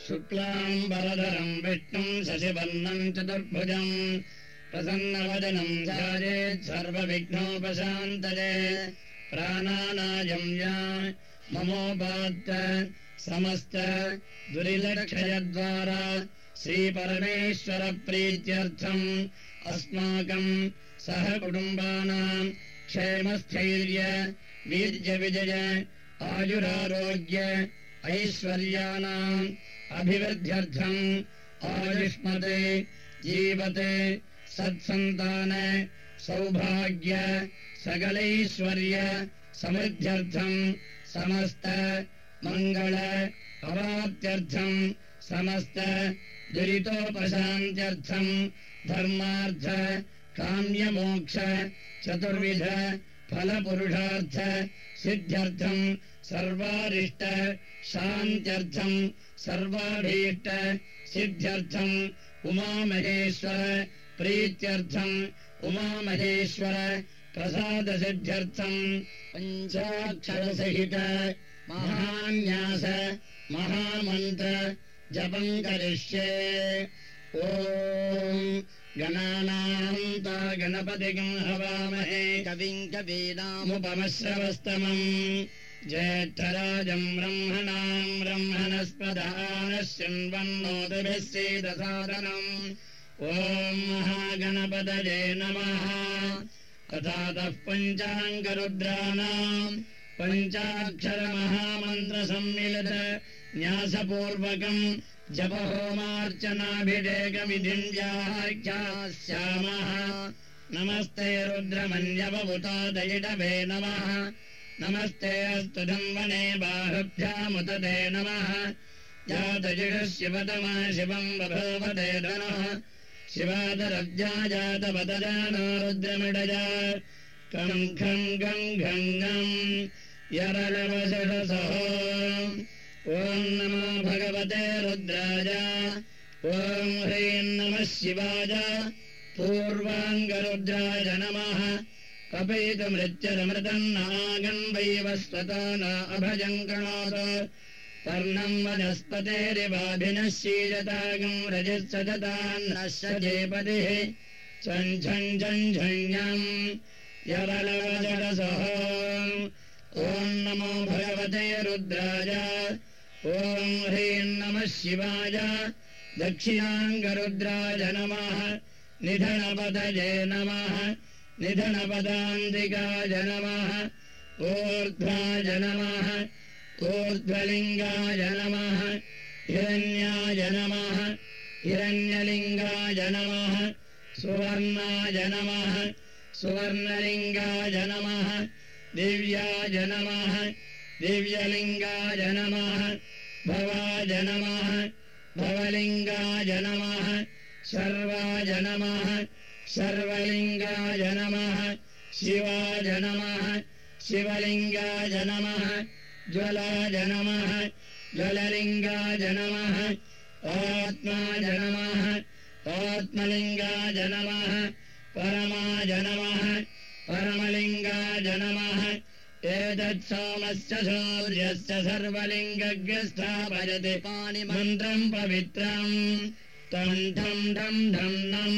शुक्लाम्बरधरम् विष्णुम् शशिवर्णम् चतुर्भुजम् प्रसन्नवदनम् ध्यायेत् सर्वविघ्नोपशान्तये प्राणानायम् या ममोपात्त समस्त दुरिलक्षयद्वारा श्रीपरमेश्वरप्रीत्यर्थम् अस्माकम् सह कुटुम्बानाम् क्षेमस्थैर्य वीर्यविजय आयुरारोग्य ऐश्वर्याणाम् अभिवृद्ध्यर्थम् आयुष्मते जीवते सत्सन्तान सौभाग्य सकलैश्वर्य समृद्ध्यर्थम् समस्त मङ्गल अवाप्त्यर्थम् समस्त दुरितोपशान्त्यर्थम् धर्मार्थ काम्यमोक्ष चतुर्विध फलपुरुषार्थ सिद्ध्यर्थम् सर्वारिष्ट शान्त्यर्थम् सर्वाभीष्ट सिद्ध्यर्थम् उमामहेश्वर प्रीत्यर्थम् उमामहेश्वर प्रसादसिद्ध्यर्थम् पञ्चाक्षरसहित महान्यास महामन्त्र जपम् करिष्ये ॐ गणानान्ता गणपतिम् हवामहे कविम् कवीनामुपमश्रवस्तमम् ज्येष्ठराजम् ब्रह्मणाम् ब्रह्मणस्पदानः शृण्वन्नोतिभिः सीदसादनम् ॐ महागणपतये नमः तथातः पञ्चाङ्गरुद्राणाम् पञ्चाक्षरमहामन्त्रसम्मिलित न्यासपूर्वकम् जपहोमार्चनाभिषेकविधिम् व्याख्यास्यामः नमस्ते रुद्रमन्यवभूतादयिडवे नमः नमस्ते अस्तु धन्वने बाहुभ्यामुतते नमः जातजिषः शिवतमा शिवम् बभूवते धनः शिवादरव्याजातवतजानो रुद्रमिडजा कम् खम् गम् घम् गम् यरलवशसः ॐ नमो भगवते रुद्राय ॐ ह्रीं नमः शिवाय पूर्वाङ्गरुद्राय नमः कपयितुमृत्यरमृतम् नागन्वैवस्वतो न अभजम् कृणोतु पर्णम् वनस्पतेरिवाभिनः शीजतागम् रजत्सजतान्नश्च जेपतिः छञ्छञ्छञ्झञ्झम् यवलवजडसः ॐ नमो भगवते रुद्राय ॐ ह्रीं नमः शिवाय दक्षिणाङ्गरुद्राय नमः निधनपतये नमः निधनपदान्तिकाय नमः ऊर्ध्वाय नमः ऊर्ध्वलिङ्गाय नमः हिरण्याय नमः हिरण्यलिङ्गाय नमः सुवर्णाय नमः सुवर्णलिङ्गाय नमः दिव्याय नमः दिव्यलिङ्गाय नमः भवाय नमः भवलिङ्गाय नमः सर्वाय नमः सर्वलिङ्गाय नमः शिवाय नमः शिवलिङ्गाय नमः ज्वलाय नमः ज्वललिङ्गाय नमः आत्माय नमः आत्मलिङ्गाय नमः परमाय नमः परमलिङ्गाय नमः एतत्सोमस्य सूर्यस्य सर्वलिङ्गग्रस्थापयति पाणिमन्त्रम् पवित्रम् तम् धम् धम् धम् नम्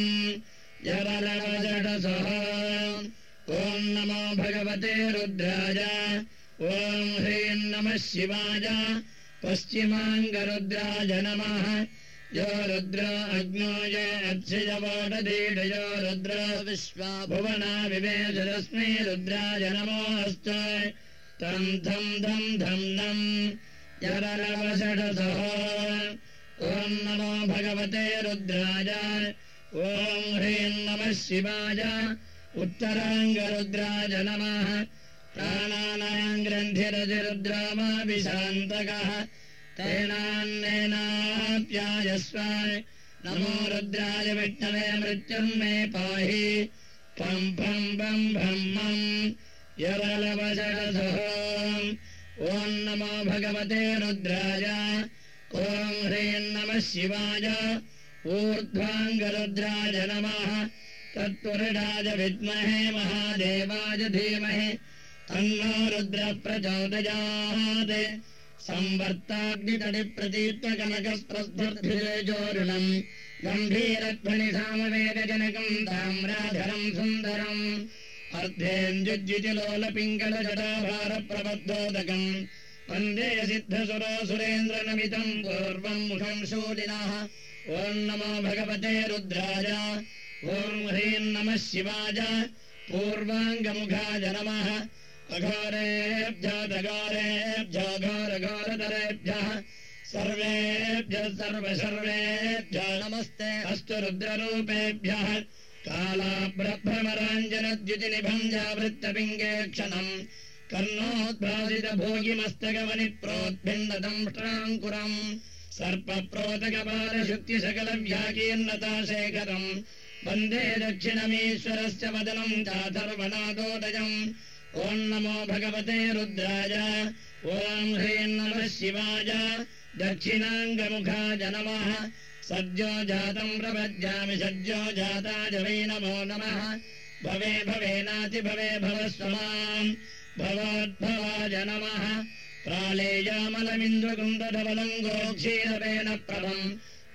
यवलवजडसः ॐ नमो भगवते रुद्राय ॐ ह्रीं नमः शिवाय पश्चिमाङ्गरुद्राय नमः यो रुद्रो अग्नो ये अक्षयवोढधीडयो रुद्रो विश्वा भुवना विवेशरश्मि रुद्राय नमोऽस्तु तम् धम् धम् धम् नम् यरलवषडसः ॐ नमो भगवते रुद्राय ॐ ह्रीं नमः शिवाय उत्तराङ्गरुद्राय नमः प्राणानाम् ग्रन्थिरतिरुद्रामाभिशान्तकः तेनान्नेनाप्यायस्व नमो रुद्राय विष्णवे मृत्युर्मे पाहि पम् पम् बम् ब्रह्मम् यवलवषडसः ॐ नमो भगवते रुद्राय ॐ ह्रीं नमः शिवाय ऊर्ध्वाङ्गरुद्राय नमः तत्पुरुषाय विद्महे महादेवाय धीमहि तन्नो रुद्रः प्रचोदयात् संवर्ताग्नितडिप्रतीत्वकनकस्प्रस्फुर्भिरेजोरुणम् गम्भीरध्वनि सामवेदजनकम् ताम्राधरम् सुन्दरम् अर्धेन्दुज्जितिलोलपिङ्गलजटाभारप्रबद्धोदकम् वन्दे सिद्धसुरासुरेन्द्रनमितम् पूर्वम् मुखम् शूलिनः ॐ नमो भगवते रुद्राय ॐ ह्रीं नमः शिवाय पूर्वाङ्गमुखाय नमः अघोरेभ्यो दघोरेभ्यो घोरघोरतरेभ्यः सर्वेभ्यः सर्वेभ्यो नमस्ते अस्तु रुद्ररूपेभ्यः कालाभ्रभ्रमराञ्जनद्युतिनिभम् जावृत्तपिङ्गे क्षणम् कर्णोद्भासितभोगिमस्तकवनिप्रोद्भिन्नदंष्ट्राङ्कुरम् सर्पप्रोतकपालशुक्तिसकलव्याकीर्णताशेखरम् वन्दे दक्षिणमीश्वरस्य वदनम् चाथर्वणादोदयम् ॐ नमो भगवते रुद्राय ॐ ह्रीं नमः शिवाय दक्षिणाङ्गमुखाय नमः सद्यो जातम् प्रपद्यामि सद्यो जाताय वै नमो नमः भवे भवेनातिभवे भवस्वमाम् भवद्भवाय नमः प्रालेयामलमिन्द्रकुन्दधवलम् गोक्षीरवेण प्रभम्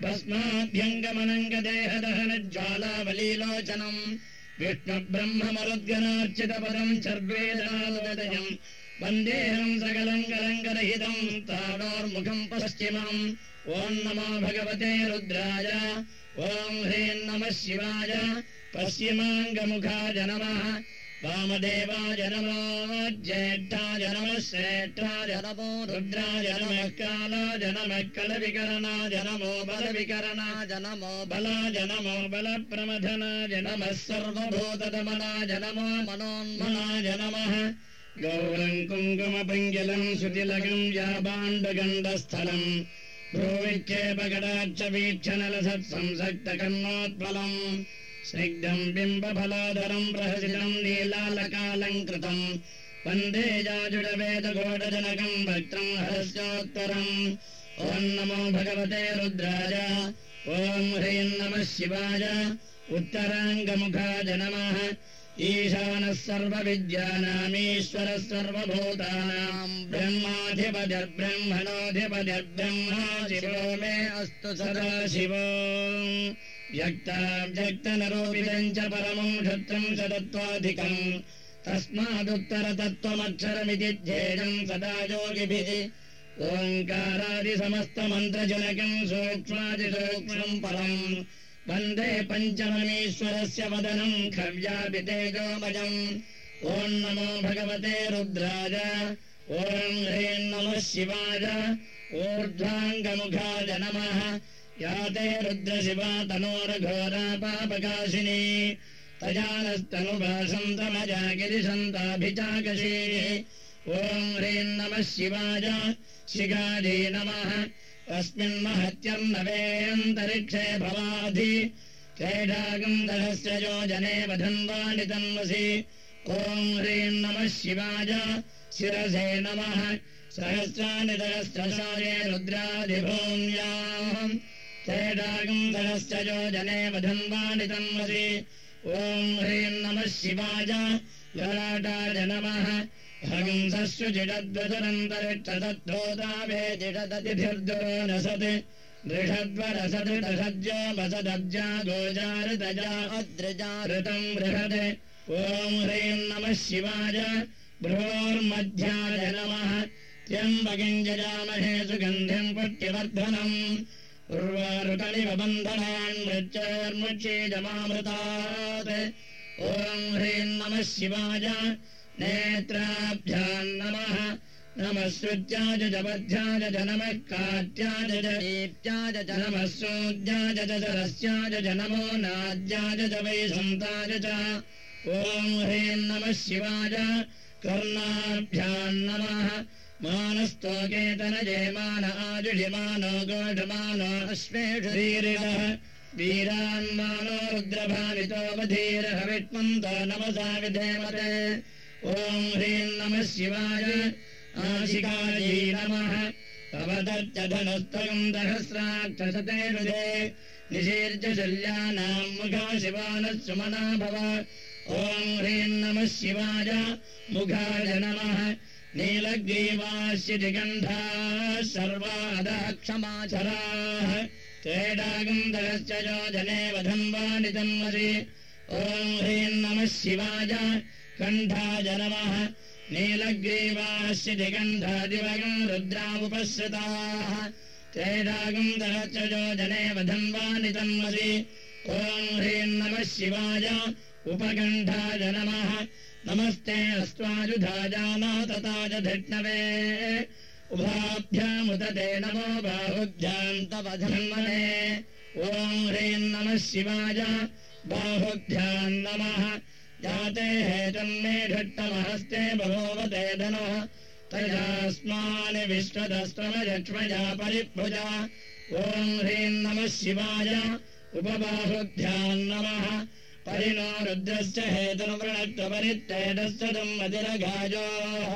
भस्माभ्यङ्गमनङ्गदेहदहनज्वालावलीलोचनम् विष्णुब्रह्ममरुद्गणार्चितपदम् सर्वेदालोदयम् वन्देहम् सकलम् कलङ्करहितम् ताडोर्मुखम् पश्चिमम् ॐ नमो भगवते रुद्राय ॐ ह्रीं नमः शिवाय पश्चिमाङ्गमुखाय नमः वामदेवाय नमो ज्येष्ठाय नमः श्रेष्ठाय नमो रुद्राय नमः कालाय नमः कलविकरणाय नमो बलविकरणाय नमो बलाय नमो बलप्रमथनाय नमः सर्वभूतदमनाय नमो मनोन्मनाय नमः गौरम् कुङ्कुमपङ्गिलम् श्रुतिलकम् याबाण्डगण्डस्थलम् भ्रूविक्षेपगडाक्षवीक्षणलसत्संसक्तकर्णोत्पलम् स्निग्धम् बिम्बफलाधरम् प्रहसितम् नीलालकालङ्कृतम् वन्दे जाजुडवेदघोटजनकम् भक्त्रम् हरस्योत्तरम् ॐ नमो भगवते रुद्राय ॐ ह्रीं नमः शिवाय उत्तराङ्गमुखाय नमः ईशानः सर्वविद्यानामीश्वरः सर्वभूतानाम् ब्रह्माधिपतिर्ब्रह्मणोऽधिपतिर्ब्रह्मा शिवो मे अस्तु सदा शिवो व्यक्ताव्यक्तनरोपितम् च परमम् क्षत्रम् सदत्वाधिकम् तस्मादुत्तरतत्त्वमक्षरमिति ध्येयम् सदा योगिभिः ओङ्कारादिसमस्तमन्त्रजनकम् सूक्ष्मादिसूक्ष्मम् परम् वन्दे पञ्चममीश्वरस्य वदनम् खव्यापितेजोमजम् ॐ नमो भगवते रुद्राय ॐ ह्रीं नमः शिवाय ऊर्ध्वाङ्गमुखाय नमः या ते रुद्रशिवा तनोरघोरा पापकाशिनी तजानस्तनुभासन्तमजा गिरिशन्ताभिचाकशीः ॐ ह्रीं नमः शिवाय शिखायै नमः अस्मिन्महत्यर्नवेऽन्तरिक्षे भवाधि चैडागम् दहस्य योजने वधन्वाणि तन्वसि ॐ ह्रीं नमः शिवाय शिरसे नमः सहस्राणि सहस्रशाये रुद्रादिभूम्याम् चैडागम् दहस्य योजने वधन्वाणि तन्वसि ॐ ह्रीं नमः शिवाय ललाटाय नमः हंसस्युजिडद्वसरन्तरिक्षतद्धोदावे जिडदतिभिर्दुरो नसत् दृषद्वरसत् दशज्यो वसदब्जा गोजारितजा अद्रजाऋतम् बृहत् ॐ ह्रीं नमः शिवाय भ्रोर्मध्याय नमः त्र्यम्बकम् जजामहे सुगन्धिम् पुष्टिवर्धनम् उर्वारुकमिव बन्धनान् मृत्योर्मुक्षीजमामृतात् ॐ ह्रीं नमः शिवाय नेत्राभ्याम् नमः नमः श्रुत्याय जपध्याय च नमः कात्याय च दीप्त्याय च नमः सूर्याय च सरस्याय च नमो नाद्याय च वैसन्ताय च ॐ ह्रीं नमः शिवाय कर्णाभ्याम् नमः मानस्तोकेतनजयमान आजुषमानो गोढमानो अश्वेषु वीरिणः वीरान्मानो रुद्रभावितो वधीरः विष्मन्तो नमसा विधेमते ॐ ह्रीं नमः शिवाय आशिकायै नमः तवदत्यधनस्तकम् सहस्राक्षसते हृदे निशीर्ज शल्यानाम् मुखा शिवानः सुमना भव ॐ ह्रीं नमः शिवाय मुखाय नमः नीलग्रीवास्यतिकण्ठाः सर्वादः क्षमाचराः तेडागन्धरश्च योजने वधन्वानितन्वसि ॐ ह्रीं नमः शिवाय कण्ठाय नमः नीलग्रीवास्यतिकण्ठादिवगम् रुद्रामुपसृताः तेडागन्धरश्च योजने वधन्वानितन्वसि ॐ ह्रीं नमः शिवाय उपकण्ठाय नमः नमस्ते अस्त्वाजुधाजानातताज धिष्णवे उभाभ्यामुदते नमो बाहुभ्याम् तव धन्वने ॐ ह्रीं नमः शिवाय बाहुभ्याम् नमः जाते हेतन्मे ढट्टमहस्ते बभूवते धनः तयास्मानि विश्वदस्त्वमयक्ष्मया परिभुजा ॐ ह्रीं नमः शिवाय उपबाहुभ्याम् नमः परिणो रुद्रस्य हेतुर्वृणत्वपरित्तेजस्य मतिरघाजोः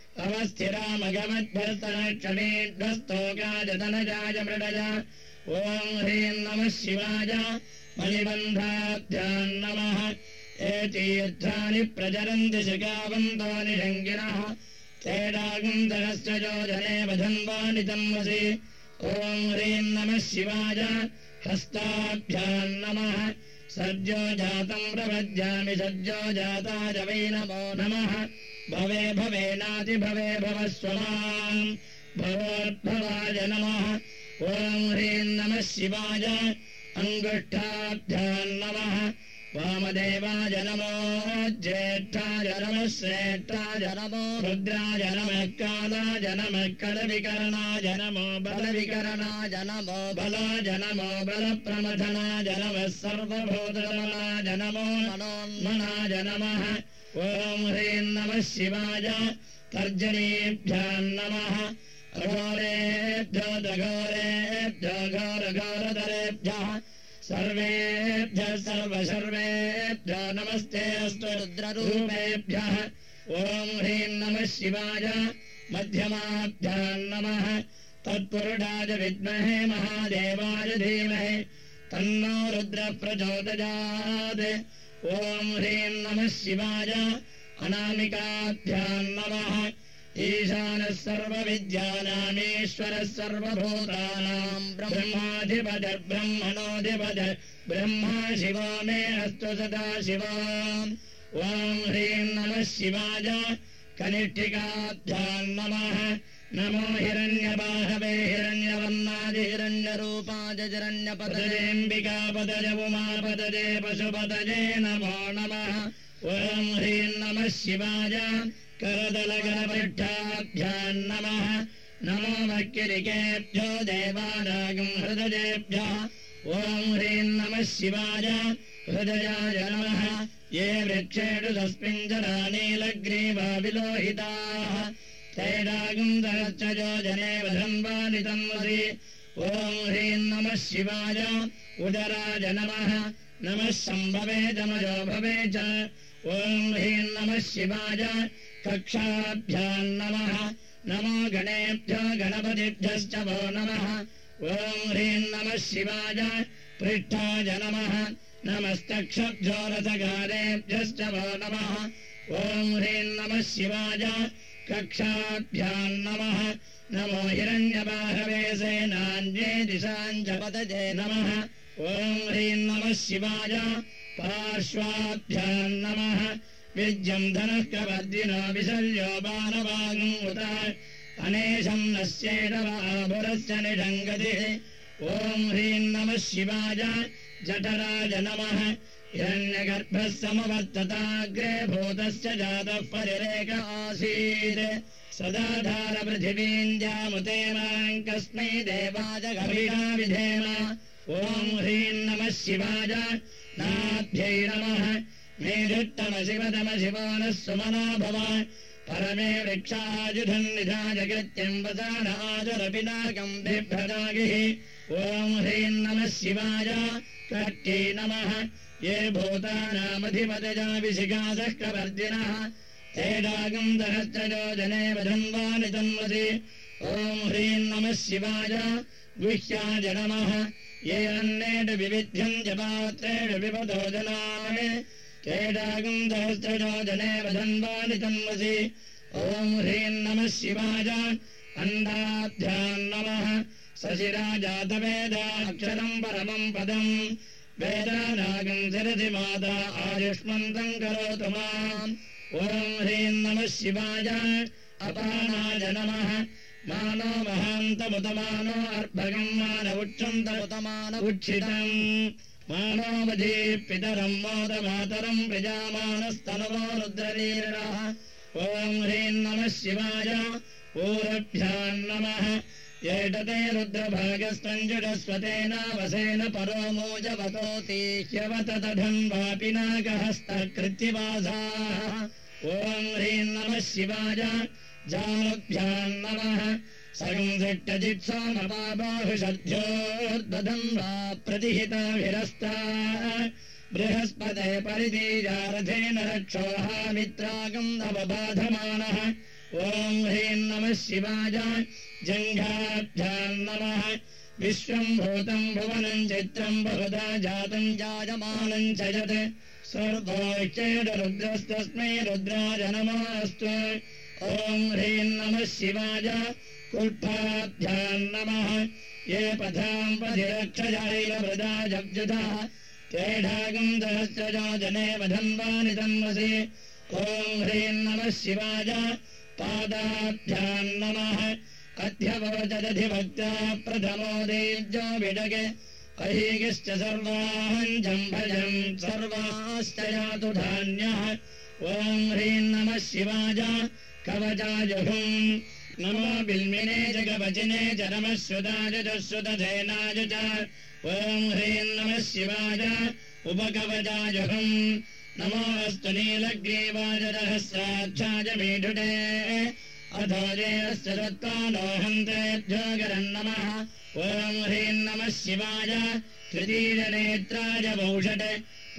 अवस्थिरामगमद्भस्तनक्षणीध्वस्तोकाजतनजाय मृडज ॐ ह्रीं नमः शिवाय मणिबन्धाभ्याम् नमः एतीर्थानि प्रचरन्ति शिखावन्तो निषङ्गिनः तेडागुन्दरस्य योजने वधन्वानि तन्वसि ॐ ह्रीं नमः शिवाय हस्ताभ्याम् नमः सज्जो जातम् प्रपद्यामि सज्जो जाताय वै नमो नमः भवे भवेनाति भवे भवस्वमाम् भवोद्भवाय नमः ॐ ह्रीं नमः शिवाय अङ्गुष्ठाभ्याम् नमः वामदेवाय नमो ज्येष्ठाय नमः श्रेष्ठाय नमो रुद्राय नमः कालाय नमः कलविकरणाय नमो बलविकरणाय नमो बलाय नमो बलप्रमथनाय नमः सर्वभूतरमणाय नमो मनोन्मनाय नमः ॐ ह्रीं नमः शिवाय तर्जनीभ्याम् नमः अघोरेभ्यो दघोरेभ्यो घोरघोरतरेभ्यः सर्वेभ्यः सर्वसर्वेभ्यो नमस्ते अस्तु रुद्ररूपेभ्यः ॐ ह्रीं नमः शिवाय मध्यमाभ्याम् नमः तत्पुरुषाय विद्महे महादेवाय धीमहि तन्नो रुद्रः प्रचोदयात् ॐ ह्रीं नमः शिवाय अनामिकाभ्याम् नमः ईशानः सर्वविद्यानामीश्वरः सर्वभूतानाम् ब्रह्माधिपतिर्ब्रह्मणोऽधिपतिः ब्रह्मा शिवो मे अस्तु सदा शिवो ॐ ह्रीं नमः शिवाय कनिष्ठिकाभ्याम् नमः नमो हिरण्यबाहवे हिरण्यवर्णादि हिरण्यरूपाय हिरण्यपतजेऽम्बिकापतये उमापतये पशुपतये नमो नमः ॐ ह्रीं नमः शिवाय करदलगलपृष्ठाभ्याम् नमः नमो वक्किरिकेभ्यो देवानागम् हृदयेभ्यः ॐ ह्रीं नमः शिवाय हृदयाय नमः ये वृक्षेषु तस्मिञ्जरा नीलग्रीवा विलोहिताः तैरागुन्दरश्च योजने वधन्वानि तन्वसि ॐ ह्रीं नमः शिवाय उदराय नमः नमः सम्भवे जमजो भवे च ॐ ह्रीं नमः शिवाय कक्षाभ्याम् नमः नमो गणेभ्यो गणपतिभ्यश्च वो नमः ॐ ह्रीं नमः शिवाय पृष्ठाय नमः नमस्तक्षभ्यो रथगारेभ्यश्च वो नमः ॐ ह्रीं नमः शिवाय कक्षाभ्याम् नमः नमो हिरण्यबाहवे सेनान्ये दिशाम् च पतये नमः ॐ ह्रीं नमः शिवाय पार्श्वाभ्याम् नमः विद्यम् धनः कवर्दिनो विशल्यो बाणवाङ्मुत अनेशम् नश्येदवाभुरस्य निषङ्गतिः ॐ ह्रीं नमः शिवाय जठराय नमः हिरण्यगर्भः समवर्तताग्रे भूतस्य जातः परिरेक आसीत् सदाधार पृथिवीम् जामुते माम् कस्मै देवाय गभीरा विधेम ॐ ह्रीं नमः शिवाय नाभ्यै नमः मेधुत्तम शिवतम शिवो नः सुमना भव परमे वृक्षाजुधन् निधाय कृत्यम् वसानाजरपिनाकम् बिभ्रदागिः ॐ ह्रीं नमः शिवाय कट्यै नमः ये भूतानामधिपतया विशिखासः कवर्दिनः तेडागन्धरश्च योजने वधन्वानि तन्वसि ॐ ह्रीं नमः शिवाय गुह्याय नमः ये अन्नेषु विविध्यम् च पात्रेषु विपदो जनान् तेडागन्धरश्च योजने वधन्वानि तन्वसि ॐ ॐ ह्रीं नमः शिवाय अन्दाभ्याम् नमः सशिराजातवेदाक्षरम् परमम् पदम् वेदानागम् शिरसि माता आयुष्मन्तम् करोतु माम् ॐ ह्रीं नमः शिवाय अपानाय नमः मानो महान्तमुतमानो अर्भगम् मानवुक्षन्तमुतमान उक्षितम् मानोवधी पितरम् मोदमातरम् प्रजामानस्तनवो रुद्रवीरः ॐ ह्रीं नमः शिवाय ऊरभ्याम् नमः एतते रुद्रभागस्तञ्जुषस्वतेनावसेन परो मोजवतोति ह्यवततधन्वापि नागहस्तकृत्तिवासाः ॐ ह्रीं नमः शिवाय जानुभ्याम् नमः संसिट्टजित्सोमपाबाहुषध्योर्दधम् वा प्रतिहिताभिरस्ता बृहस्पते परिदीजारथेन रक्षोहामित्रागम् नवबाधमानः ॐ ह्रीं नमः शिवाय जङ्घाभ्याम् नमः विश्वम् भूतम् भुवनम् चित्रम् बहुधा जातम् जायमानम् च यत् सर्वोच्चैरुद्रस्तस्मै रुद्राय नमोऽस्तु ॐ ह्रीं नमः शिवाय कुल्पाभ्याम् नमः ये पथाम् पथिरक्षजायैरवृदा जब्जुधः तेढागम् सहस्रजो जने वधन्वानि तन्वसि ॐ ह्रीं नमः शिवाय पादाभ्याम् नमः अध्यवोचदधिभक्ता प्रथमो देव्यो विडगे अहीगिश्च सर्वाहम् जम्भजम् सर्वाश्च यातु धान्यः ॐ ह्रीं नमः शिवाय कवचाजुहुम् नमो बिल्मिने च कवचिने च नमः श्रुताय च श्रुतधेनाय च ॐ ह्रीं नमः शिवाय उपकवचाजुहुम् नमोऽस्तु नीलग्रीवाय रहस्राक्षाय मीढुटे अथोजेऽस्य दत्तानोहन्तेभ्यो गरन्नमः ॐ ह्रीं नमः शिवाय तृतीयनेत्राय वौषटे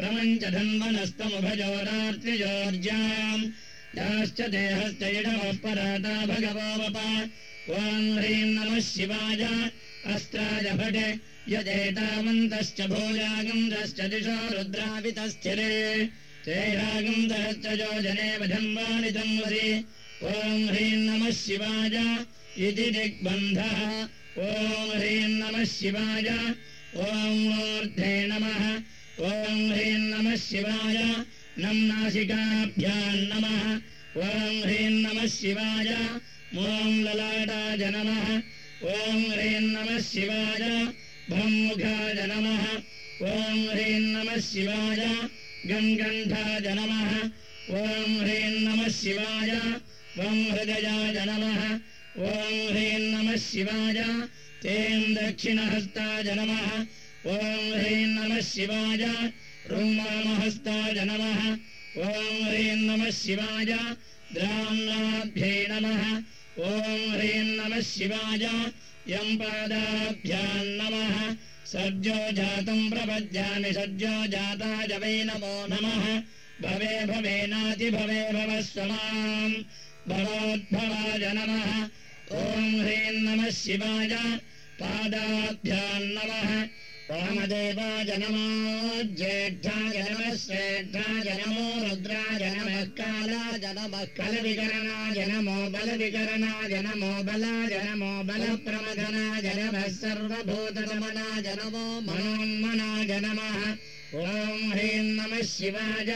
प्रमञ्चधन्वनस्तमुभजोरार्त्रिजोर्जाम् याश्च देहश्च इडमः पराता भगवोऽवप ॐ ह्रीं नमः शिवाय अस्त्राय भटे यजेतावन्तश्च भोजागन्धश्च दिशो रुद्रावितस्थिरे तेरागन्धश्च योजने वधन्वानि तन्वसि ॐ ह्रीं नमः शिवाय इति दिग्बन्धः ॐ ह्रीं नमः शिवाय ॐ मूर्धे नमः ॐ ह्रीं नमः शिवाय नम् नासिकाभ्याम् नमः ॐ ह्रीं नमः शिवाय ॐ ललाटाय नमः ॐ ह्रीं नमः शिवाय भम्मुखाय नमः ॐ ह्रीं नमः शिवाय गङ्गण्ठाय नमः ॐ ह्रीं नमः शिवाय वं हृदयाय नमः ॐ ह्रीं नमः शिवाय तेन दक्षिणहस्ताय नमः ॐ ह्रीं नमः शिवाय रुङ्मामहस्ताय नमः ॐ ह्रीं नमः शिवाय द्राम्नाभ्यै नमः ॐ ह्रीं नमः शिवाय यं पादाभ्याम् नमः सज्जो जातम् प्रपद्यामि सज्जो जाताय वै नमो नमः भवे भवेनातिभवे भवस्व माम् भवोद्भवाय नमः ॐ ह्रीं नमः शिवाय पादाभ्याम् नमः वामदेवाय नमो ज्येष्ठाय नमः श्रेष्ठाय नमो रुद्राय नमः कालाय नमः कलविकरणाय नमो बलविकरणाय नमो बलाय नमो बलप्रमथनाय नमः सर्वभूतदमनाय नमो मनोन्मनाय नमः ॐ ह्रीं नमः शिवाय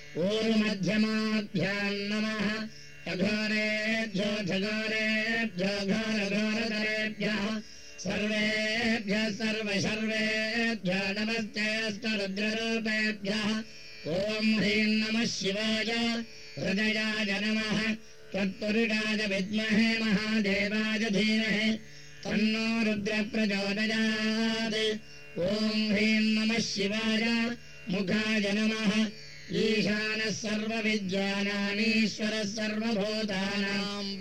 ऊर्मध्यमाभ्याम् नमः अघोरेभ्यो घोरेभ्यो घोरघोरधरेभ्यः सर्वेभ्यः सर्वशर्वेभ्यः नमस्तेऽस्तरुद्ररूपेभ्यः ॐ ह्रीं नमः शिवाय हृदयाय नमः तत्पुरुषाय विद्महे महादेवाय धीमहि तन्नो रुद्रः प्रचोदयात् ॐ ह्रीं नमः शिवाय मुखाय नमः ईशानः सर्वविद्यानामीश्वरः सर्वभूतानाम्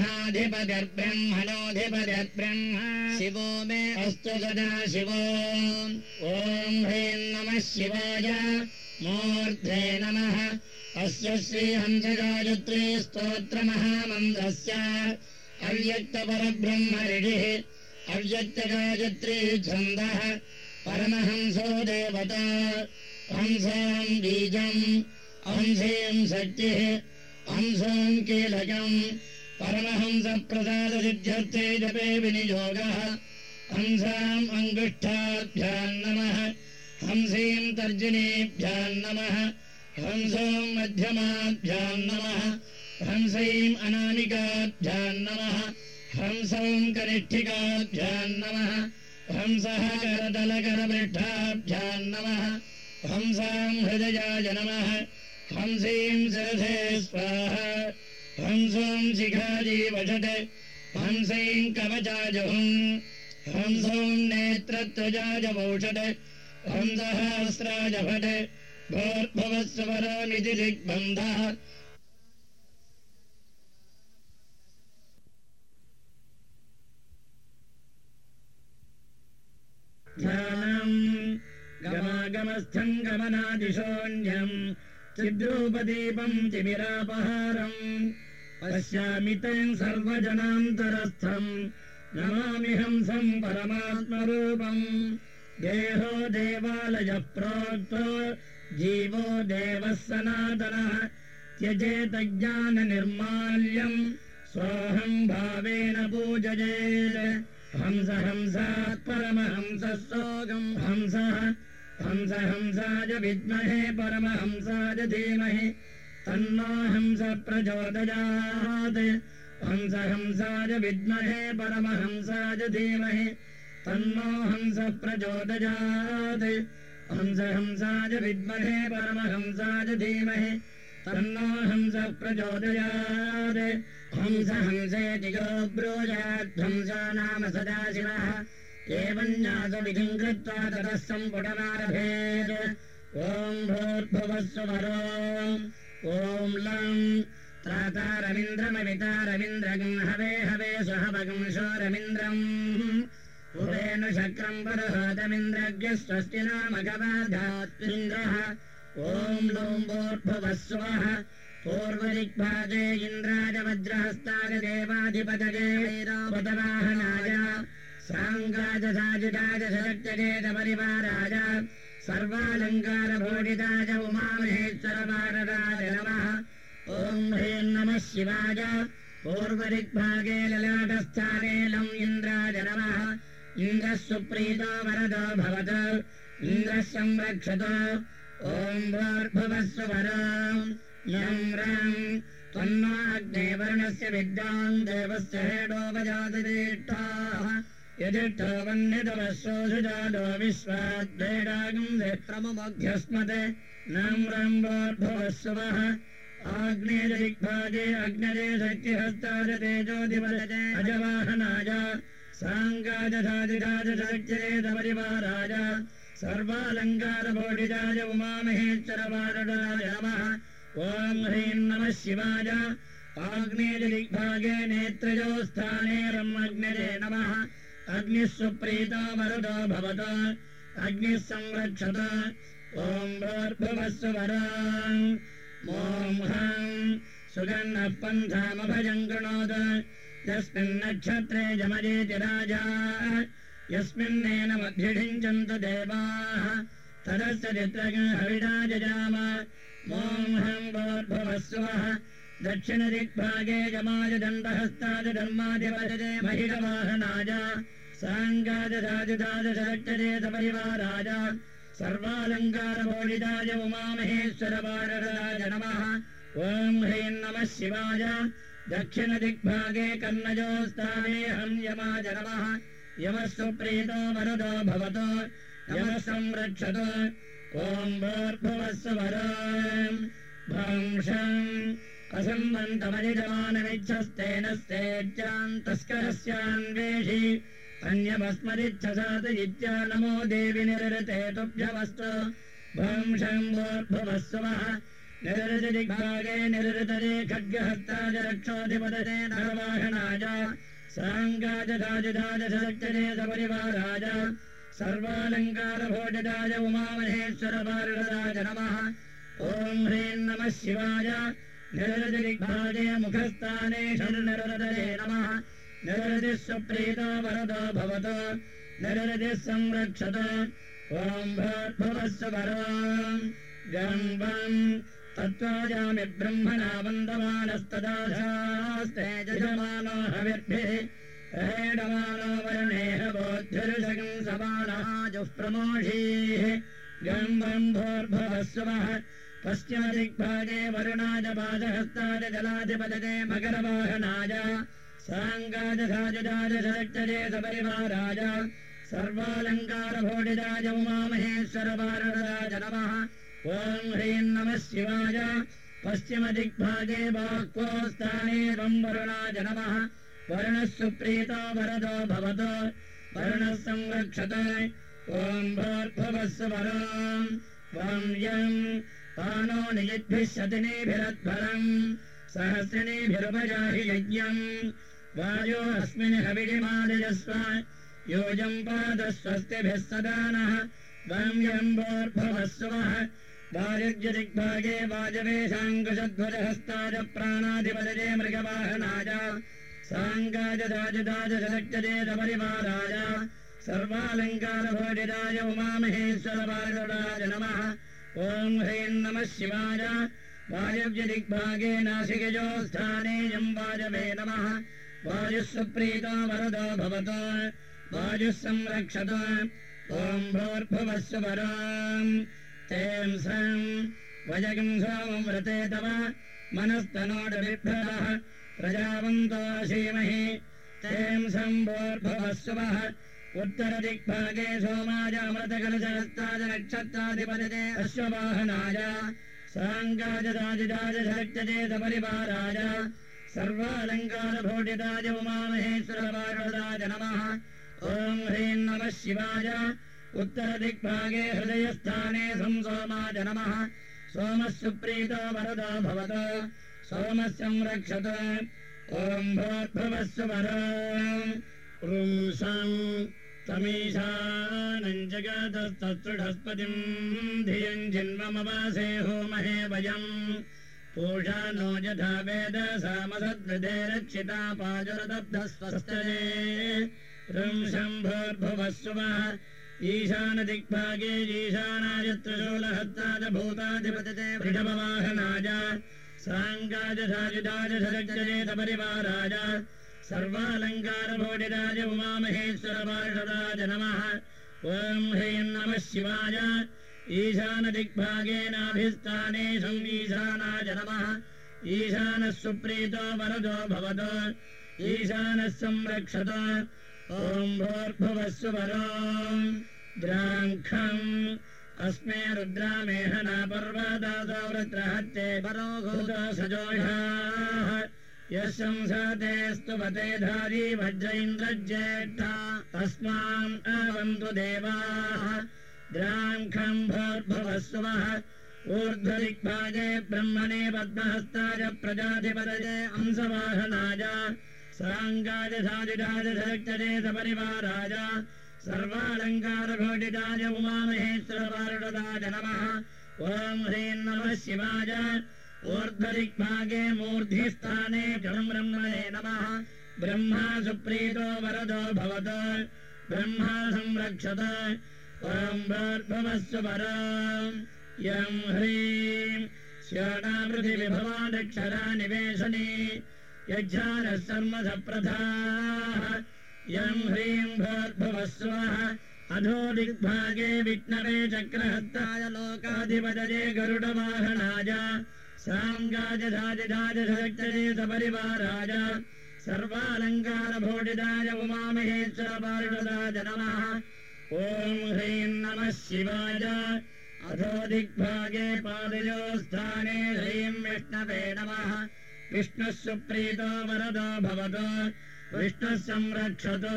ब्रह्माधिपतिर्ब्रह्मणोऽधिपतिर्ब्रह्मा शिवो मे अस्तु सदा शिवो ॐ ह्रीं नमः शिवाय मूर्धे नमः अस्य श्रीहंसगायत्री स्तोत्रमहामन्त्रस्य अव्यक्तपरब्रह्मऋषिः अव्यक्तगायत्री छन्दः परमहंसो देवता हंसाम् बीजम् हंसीम् शक्तिः हंसोम् कीलकम् परमहंसप्रसादसिद्ध्यर्थे जपे विनियोगः हंसाम् अङ्गुष्ठाभ्याम् नमः हंसीम् तर्जनीभ्याम् नमः हंसोम् मध्यमाभ्याम् नमः हंसैम् अनामिकाभ्याम् नमः हंसौम् कनिष्ठिकाभ्याम् नमः हंसः करतलकरपृष्ठाभ्याम् नमः हंसाम् हृदयाय नमः हंसीम् शिरसे स्वाहा हंसोम् शिखाजीवषट् हंसैम् कवचाजहुम् हंसोम् नेत्रत्वजाजवौषट् हंसहस्राजभट भोर्भवस्वरोनिति दिग्बन्धः ध्यानम् गमागमस्थम् गमनादिशोऽन्यम् चिद्रूपदीपम् तिमिरापहारम् पश्यामि तम् सर्वजनान्तरस्थम् नमामि हंसम् परमात्मरूपम् देहो देवालयः प्रोक्तो जीवो देवः सनातनः त्यजेत ज्ञाननिर्माल्यम् सोऽहम् भावेन पूजयेत् हंस हंसात् परमहंसः सोऽहम् हंसः हंस हंसाय विद्महे परमहंसाय धीमहि तन्नो हंस प्रचोदयात् हंस हंसाय विद्महे परमहंसाय धीमहि तन्नो हंस प्रचोदयात् हंस हंसाय विद्महे परमहंसाय धीमहि तन्नो हंस प्रचोदयात् हंस हंसेति यो ब्रूयात् हंसो नाम सदाशिवः एवम् ज्ञातविधिम् कृत्वा ततः सम्पुटमारभेत् ॐ भूर्भुवस्सुवरो ॐ लम् त्रातारविन्द्रमवितारविन्द्रगम् हवे हवे स्वहवगम् शोरमिन्द्रम् उभेन शक्रम् परहोतमिन्द्रज्ञः स्वस्ति नाम गवाधात्विन्द्रः ॐ लूम् भूर्भुवस्सुवः पूर्वदिग्भागे इन्द्राय वज्रहस्ताय देवाधिपतये ऐरावतवाहनाय साङ्गाय साजिताय सशक्तजेत परिवाराय सर्वालङ्कारभूषिताय उमामहेश्वरवारदाय नमः ॐ ह्रीं नमः शिवाय पूर्वदिग्भागे ललाटस्थाने लम् इन्द्राय नमः इन्द्रः सुप्रीतो वरदो भवतु इन्द्रः संरक्षतु ॐ भूर्भुवस्सुवरो यम् रम् त्वन्नो अग्नेवर्णस्य विद्याम् देवस्य हेडोपजातिष्ठाः यदिष्ठो वह्नितवस्सोऽसुजातो विश्वाद्वेडागम् प्रमुमध्यस्मते नम् रम् भूर्भुवस्सुवः आग्नेयदिग्भागे अग्नजे शक्तिहस्ताय तेजोदिवदते अजवाहनाय साङ्गाय साजिताय शक्तिरेत परिवाराय सर्वालङ्कारभूषिताय उमामहेश्वरवारदाय नमः ॐ ह्रीं नमः शिवाय आग्नेयदिग्भागे नेत्रयो स्थाने रमग्नजे नमः अग्निः सुप्रीतो वरदो भवतु अग्निः संरक्षतु ॐ भूर्भुवस्सुवरो ॐ हं सुगन्धः पन्थामभयम् कृणोतु यस्मिन्नक्षत्रे जमजेति राजा यस्मिन्नेन मध्यषिञ्चन्तु देवाः तदस्य चित्रगम् हविषा जजाम ॐ हं भूर्भुवस्सुवः दक्षिणदिग्भागे जमाय दण्डहस्ताय धर्माधिपतये महिषवाहनाय साङ्गाय साजिताय शक्तजेत परिवाराय सर्वालङ्कारभूषिताय उमामहेश्वरवारदाय नमः ॐ ह्रीं नमः शिवाय दक्षिणदिग्भागे कर्णजो स्थाने हं यमाय नमः यमः सुप्रीतो वरदो भवतु यमः संरक्षतु ॐ भूर्भुवस्सुवरो भंशम् असम्बन्तमनिजमानमिच्छस्तेन स्तेज्याम् तस्करस्यान्वेषि अन्यमस्मरिच्छसात इत्या नमो देवि निरृते तुभ्यमस्तु भंशम् भूर्भुवस्सुवः निरृतदिग्भागे निरृतरे खड्गहस्ताय रक्षोऽधिपतये नरवाहनाय साङ्गाय साजिताय शक्तये सपरिवाराय सर्वालङ्कारभूषिताय उमामहेश्वरवारदाय नमः ॐ ह्रीं नमः शिवाय निरृतदिग्भागे मुखस्थाने षण्निरृतये नमः निरृतिः सुप्रीतो वरदो भवतु निरृतिः संरक्षतु ॐ भूर्भुवस्सुवरो गम्बम् तत्त्वाजामि ब्रह्मणा वन्दमानस्तदाशास्ते यजमानो हविर्भिः हेडमानो वर्णेह बोद्धिर्जगम् समानः जुःप्रमोषीः गम्भम्भोर्भवस्वः पश्चिमदिग्भागे वरुणाय पादहस्ताय जलाधिपतये मकरवाहनाय साङ्गाय साजुजाय शक्तये सपरिवाराय सर्वालङ्कारभोडिताय उमामहेश्वरवारदाय नमः ॐ ह्रीं नमः शिवाय पश्चिमदिग्भागे बाह्वस्थाने त्वं वरुणाय नमः वरुणः सुप्रीतो वरदो भवतो वरुणः संरक्षत ॐ भूर्भुवस्सुवरों वं यं पानो नियद्भिः शतिनीभिरध्वरम् सहस्रिणीभिरुपजाहि यज्ञम् वायो अस्मिन् हविषिमादयस्व योजम् पादस्वस्तिभिः सदा नः वं यं भूर्भुवस्सुवः वायुज्यदिग्भागे वाजवेशाङ्कुशध्वजहस्ताय प्राणाधिपतये मृगवाहनाय साङ्गाय दाजुदाय शक्तये सपरिवाराय सर्वालङ्कारभोडिताय उमामहेश्वरवारुणाय नमः ॐ ह्रीं नमः शिवाय वायव्यदिग्भागे नासिकयो स्थाने यं वायवे नमः वायुः सुप्रीतो वरदो भवतो वायुः संरक्षत ॐ भूर्भुवस्सुवरों तें सं वजगं सोमव्रते तव मनस्तनोडविभ्रतः प्रजावन्तो अशीमहि तें सं भूर्भुवस्सुवः उत्तरदिग्भागे सोमाय अमृतकलशहस्ताय नक्षत्राधिपतये अश्ववाहनाय साङ्गाय दाजुजाय शक्तये सपरिवाराय सर्वालङ्कारभूषिताय उमामहेश्वरवारुणाय नमः ॐ ह्रीं नमः शिवाय उत्तरदिग्भागे हृदयस्थाने सोमाय नमः सोमः सुप्रीतो वरदो भवतो सोमः संरक्षत ॐ भूर्भुवस्सुवरों पुंसं तमीशानम् जगतस्तत्सृढस्पतिम् धियम् जिन्वमवासे होमहे वयम् पूषा नो यथा वेद सामसद्वृधे रक्षिता पाजुरदब्धस्वस्तये पुंसं भूर्भुवस्सुवः ईशानदिग्भागे ईशानाय त्रिशूलहस्ताय भूताधिपतये वृषभवाहनाय साङ्गाय साजुजाय शक्तये सपरिवाराय सर्वालङ्कारभूषिताय उमामहेश्वरवारुणाय नमः ॐ ह्रीं नमः शिवाय ईशानदिग्भागे नाभिस्थाने ईशानाय नमः ईशानः सुप्रीतो वरदो भवतो ईशानः संरक्षत ॐ भूर्भुवस्सुवरों द्राङ्खम् अस्मे रुद्रामेहना पर्वतासो वृत्रहत्ते परोघूतो सजोषाः यशंसते स्तुवते धारी वज्र इन्द्रज्येष्ठा तस्मान् आवन्तु देवाः द्राङ्खम् भूर्भुवस्सुवः ऊर्ध्वदिग्भागे ब्रह्मणे पद्महस्ताय प्रजाधिपतये अंसवाहनाय साङ्गाय साजुजाय शक्तये सपरिवाराय सर्वालङ्कारभूषिताय उमामहेश्वरवारुणाय नमः ॐ ह्रीं नमः शिवाय ऊर्ध्वदिग्भागे मूर्ध्निस्थाने ब्रह्मणे नमः ब्रह्मा सुप्रीतो वरदो भवतो ब्रह्मा संरक्षत ॐ भूर्भुवस्सुवरों यं ह्रीं श्याणापृथिविभवा दक्षरा निवेशने यज्ञानः सर्मसप्रधाः यं ह्रीं भूर्भुवस्सुवः अधो दिग्भागे विष्णवे चक्रहस्ताय लोकाधिपतये गरुडवाहनाय साङ्गाय साजुजाय शक्तये सपरिवाराय सर्वालङ्कारभूषिताय उमामहेश्वरवारुणाय नमः ॐ ह्रीं नमः शिवाय अधो दिग्भागे पादयो स्थाने ह्रीं विष्णवे नमः विष्णुः सुप्रीतो वरदो भवतो विष्णुः संरक्षतो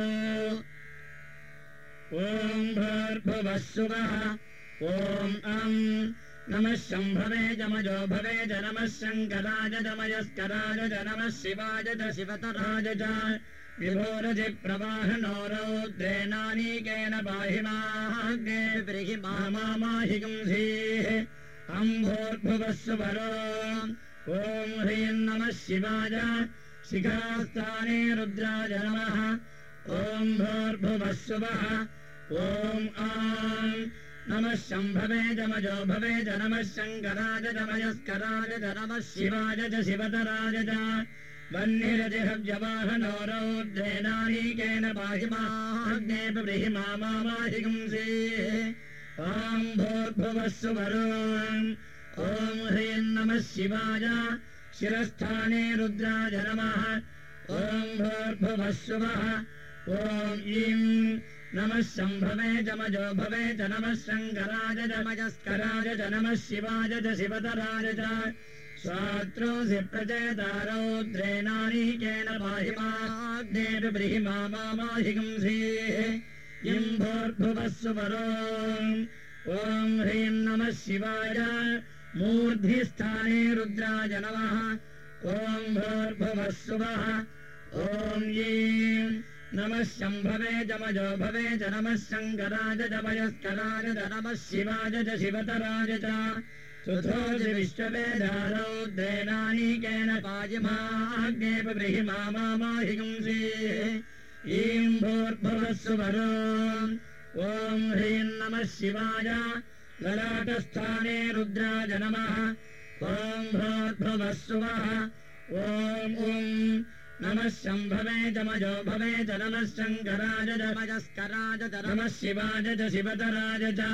ॐ भूर्भुवस्सुवः ॐ नमः शम्भवे जमजो भवे च नमः शङ्कराय जमयस्कराय च नमः शिवाय च शिवतराय च विभोरधिप्रवाहनो रौद्रेणानीकेन पाहि माग्ने ब्रीहि माहिगुंसीः अम्भोर्भुवस्सुवरों ॐ ह्रीं नमः शिवाय शिखास्थाने रुद्राय नमः ॐ भूर्भुवस्सुवः ॐ नमः शम्भवे जमजो भवे च नमः शङ्कराय जमयस्कराय च नमः शिवाय च शिवतराय च वह्निरजहव्यवाहनो रौद्रेणानीकेन पाहि माग्नेऽपि ब्रीहि मामाहिंसे ॐ भूर्भुवः सुवरोम् ॐ ह्रीं नमः शिवाय शिरस्थाने रुद्राय नमः ॐ भूर्भुवः सुवः ॐ ईं नमः शम्भवे जमजो भवे च नमः शङ्कराय जमयस्कराय च नमः शिवाय च शिवतराय च स्वात्रोऽसि प्रचेता रौद्रेणानीकेन पाहि माग्नेऽपि ब्रीहि मामाहिंसे इं भूर्भुवः सुवरोम् ॐ ह्रीं नमः शिवाय मूर्ध्निस्थाने रुद्राय नमः ॐ भूर्भुवः सुवः ॐ ईं नमः शम्भवे जमजो भवे च नमः शङ्कराय जमयस्कराय च नमः शिवाय च शिवतराय च चतुर्थि विश्ववेदा रौद्रेणानीकेन पाहि माग्नेऽपि ब्रीहि मामाहिंसे ईं भूर्भुवः सुवरोम् ॐ ह्रीं नमः शिवाय ललाटस्थाने रुद्राय नमः ॐ भूर्भुवः सुवः ॐ नमः शम्भवे जमजो भवे च नमः शङ्कराय जमयस्कराय च नमः शिवाय च शिवतराय च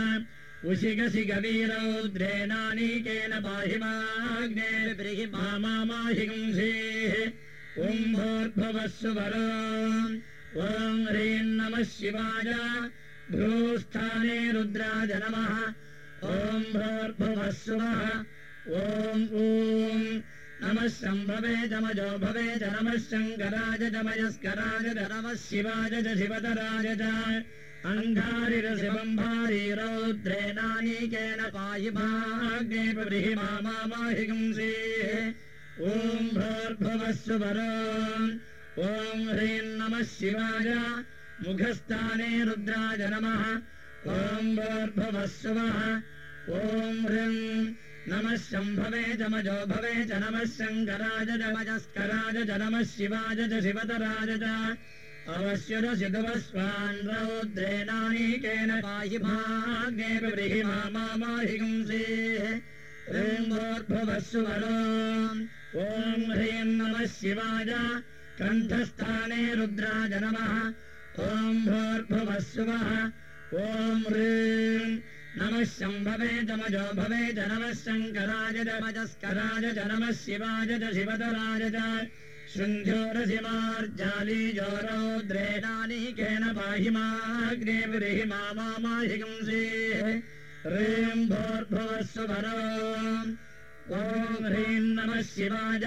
उशिगशिगवीरौद्रेणानीकेन पाहि माग्नेऽपि ब्रीहि मामाहिंसे ॐ भूर्भुवः सुवरोम् ॐ ह्रीं नमः शिवाय भ्रूस्थाने रुद्राय नमः ॐ भूर्भुवः सुवः ॐ नमः शम्भवे जमजो भवे च नमः शङ्कराय जमयस्कराय च नमः शिवाय च शिवतराय च अङ्गारिरसिबम्भारी रौद्रेणानीकेन पाहि माग्नेऽपि ब्रीहि मामाहिंसे ॐ भूर्भुवः सुवरोम् ॐ ह्रीं नमः शिवाय मुखस्थाने रुद्राय नमः ॐ भूर्भुवः सुवः ॐ ह्रीं नमः शम्भवे जमजो भवे च नमः शङ्कराय जमयस्कराय च नमः शिवाय च शिवतराय च अवश्यरसितवस्वान् रौद्रेणानीकेन पाहि माग्नेऽपि ब्रीहि मामाहिंसे ह्रीं भूर्भुवः सुवरोम् ॐ ह्रीं नमः शिवाय कण्ठस्थाने रुद्राय नमः ॐ भूर्भुवः सुवः ॐ ह्रीं नमः शम्भवे जमजो भवे च नमः शङ्कराय जमयस्कराय च नमः शिवाय च शिवतराय च शृन्ध्योरसिमार्जालीजो रौद्रेणानीकेन पाहि माग्नेऽपि ब्रीहि मामाहिंसे ह्रीं भूर्भुवः सुवरोम् ॐ ह्रीं नमः शिवाय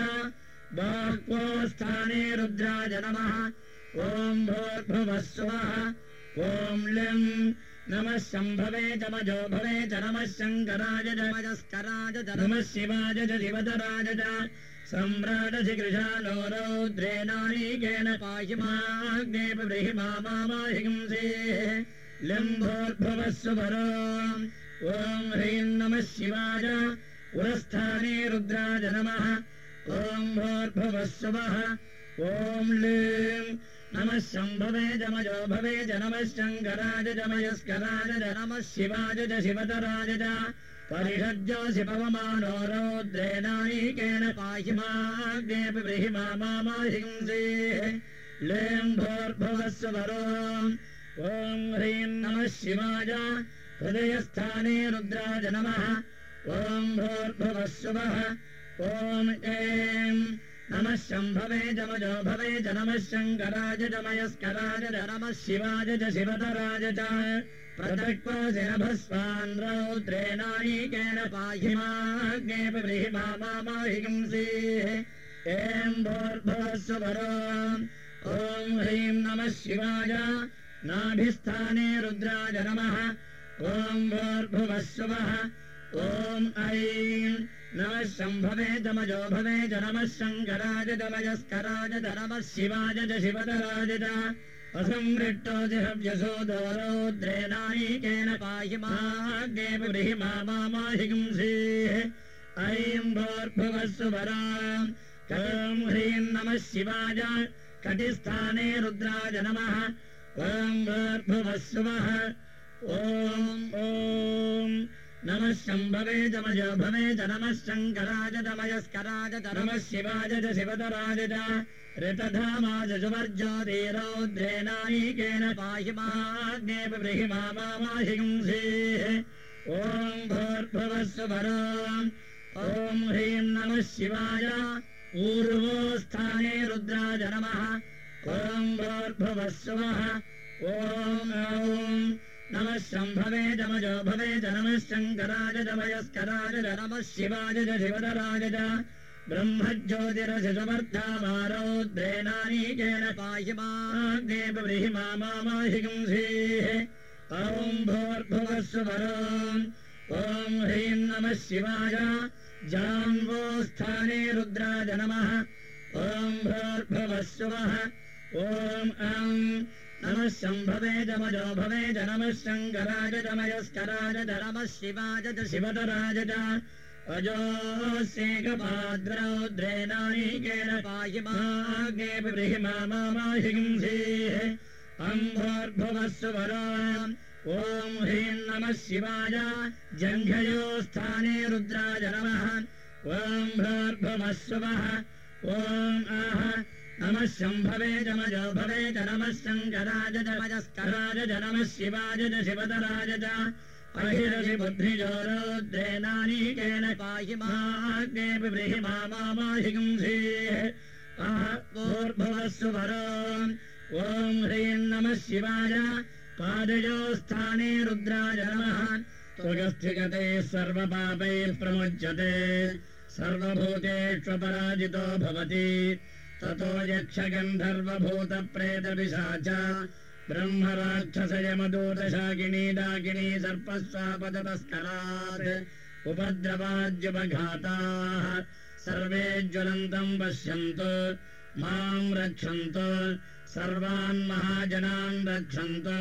बाह्वस्थाने रुद्राय नमः ॐ भूर्भुवः सुवः ॐ लीं नमः शम्भवे जमजो भवे च नमः शङ्कराय जमयस्कराय च नमः शिवाय च शिवतराय च सम्राटशिकृशालो रौद्रेणानीकेन पाहि माग्नेऽपि ब्रीहि मामाहिंसे लीं भूर्भुवः सुवरोम् ॐ ह्रीं नमः शिवाय उरस्थाने रुद्राय नमः ॐ भूर्भुवः सुवः ॐ लीं नमः शम्भवे जमजो भवे च नमः शङ्कराय जमयस्कराय च नमः शिवाय च शिवतराय च परिषज्योऽसि पवमानो रौद्रेणानीकेन पाहि माग्नेऽपि ब्रीहि मामाहिंसे लीं भूर्भुवः सुवरोम् ॐ ह्रीं नमः शिवाय हृदयस्थाने रुद्राय नमः ॐ भूर्भुवः सुवः ॐ ऐं नमः शम्भवे जमजो भवे च नमः शङ्कराय जमयस्कराय च नमः शिवाय च शिवतराय च प्रत्यक्वासि नभस्वान् रौद्रेणानीकेन पाहि माग्नेऽपि ब्रीहि मामाहिंसे ऐं भूर्भुवः सुवरोम् ॐ ह्रीं नमः शिवाय नाभिस्थाने रुद्राय नमः ॐ भूर्भुवः सुवः ॐ ऐं नमः शम्भवे जमजो भवे च नमः शङ्कराय जमयस्कराय च नमः शिवाय च शिवतराय च असंवृष्टोऽसि हव्यसोदो रौद्रेणानीकेन पाहि माग्नेऽपि ब्रीहि मामाहिंसे ऐं भूर्भुवः सुवरोम् ॐ ह्रीं नमः शिवाय कटिस्थाने रुद्राय नमः ॐ भूर्भुवः सुवः ॐ नमः शम्भवे जमजो भवे च नमः शङ्कराय तमयस्कराय च नमः शिवाय च शिवतराय च ऋतधामाय जुवर्ज्योतिरौद्रेणायिकेन पाहि माग्ने ब्रह्मा मामाहिंसेः ॐ भूर्भुवस्सुवरो ॐ ह्रीं नमः शिवाय ऊर्वोस्थाने रुद्राय नमः ॐ भूर्भुवस्सुवः ॐ नमः शम्भवे जमजो भवे च नमः शङ्कराय तमयस्कराय च नमः शिवाय च शिवतराय च ब्रह्मज्योतिरसमर्थामारौद्रेणानीकेन पाहि माग्ने ब्रह्मा मामाहिंसेः ॐ भूर्भुवस्सुवरो ॐ ह्रीं नमः शिवाय जान्वोस्थाने रुद्राय नमः ॐ भूर्भुवस्सुवः ॐ नमः शम्भवे जमजो भवे च नमः शङ्कराय तमयस्कराय च नमः शिवाय च शिवतराय च अजोऽस्येकपाद्रौद्रेणायिकेन पाहि माग्ने ब्रह्मा मामाहिंसेः भूर्भुवस्सुवरो ॐ ह्रीं नमः शिवाय जङ्घयोस्थाने रुद्राय नमः ॐ भूर्भुवस्सुवः ॐ नमः शम्भवे जमजो भवे च नमः शङ्कराय तमयस्कराय च नमः शिवाय च शिवतराय च अहिरसि बुद्धिजो रौद्रेणानीकेन पाहि माग्ने ब्रह्मा मामाहिंसेः भूर्भुवस्सुवरो ॐ ह्रीं नमः शिवाय पादयोस्थाने रुद्राय नमः त्वगस्थिगते सर्वपापैः प्रमुच्यते सर्वभूतेष्वपराजितो भवति ततो यक्षगन्धर्वभूतप्रेतपिशाच ब्रह्मराक्षसयमदूतशाकिनी डाकिनी सर्पस्वापदतस्करात् उपद्रवाद्युपघाताः सर्वे ज्वलन्तम् पश्यन्तु माम् रक्षन्तु सर्वान् महाजनान् रक्षन्तु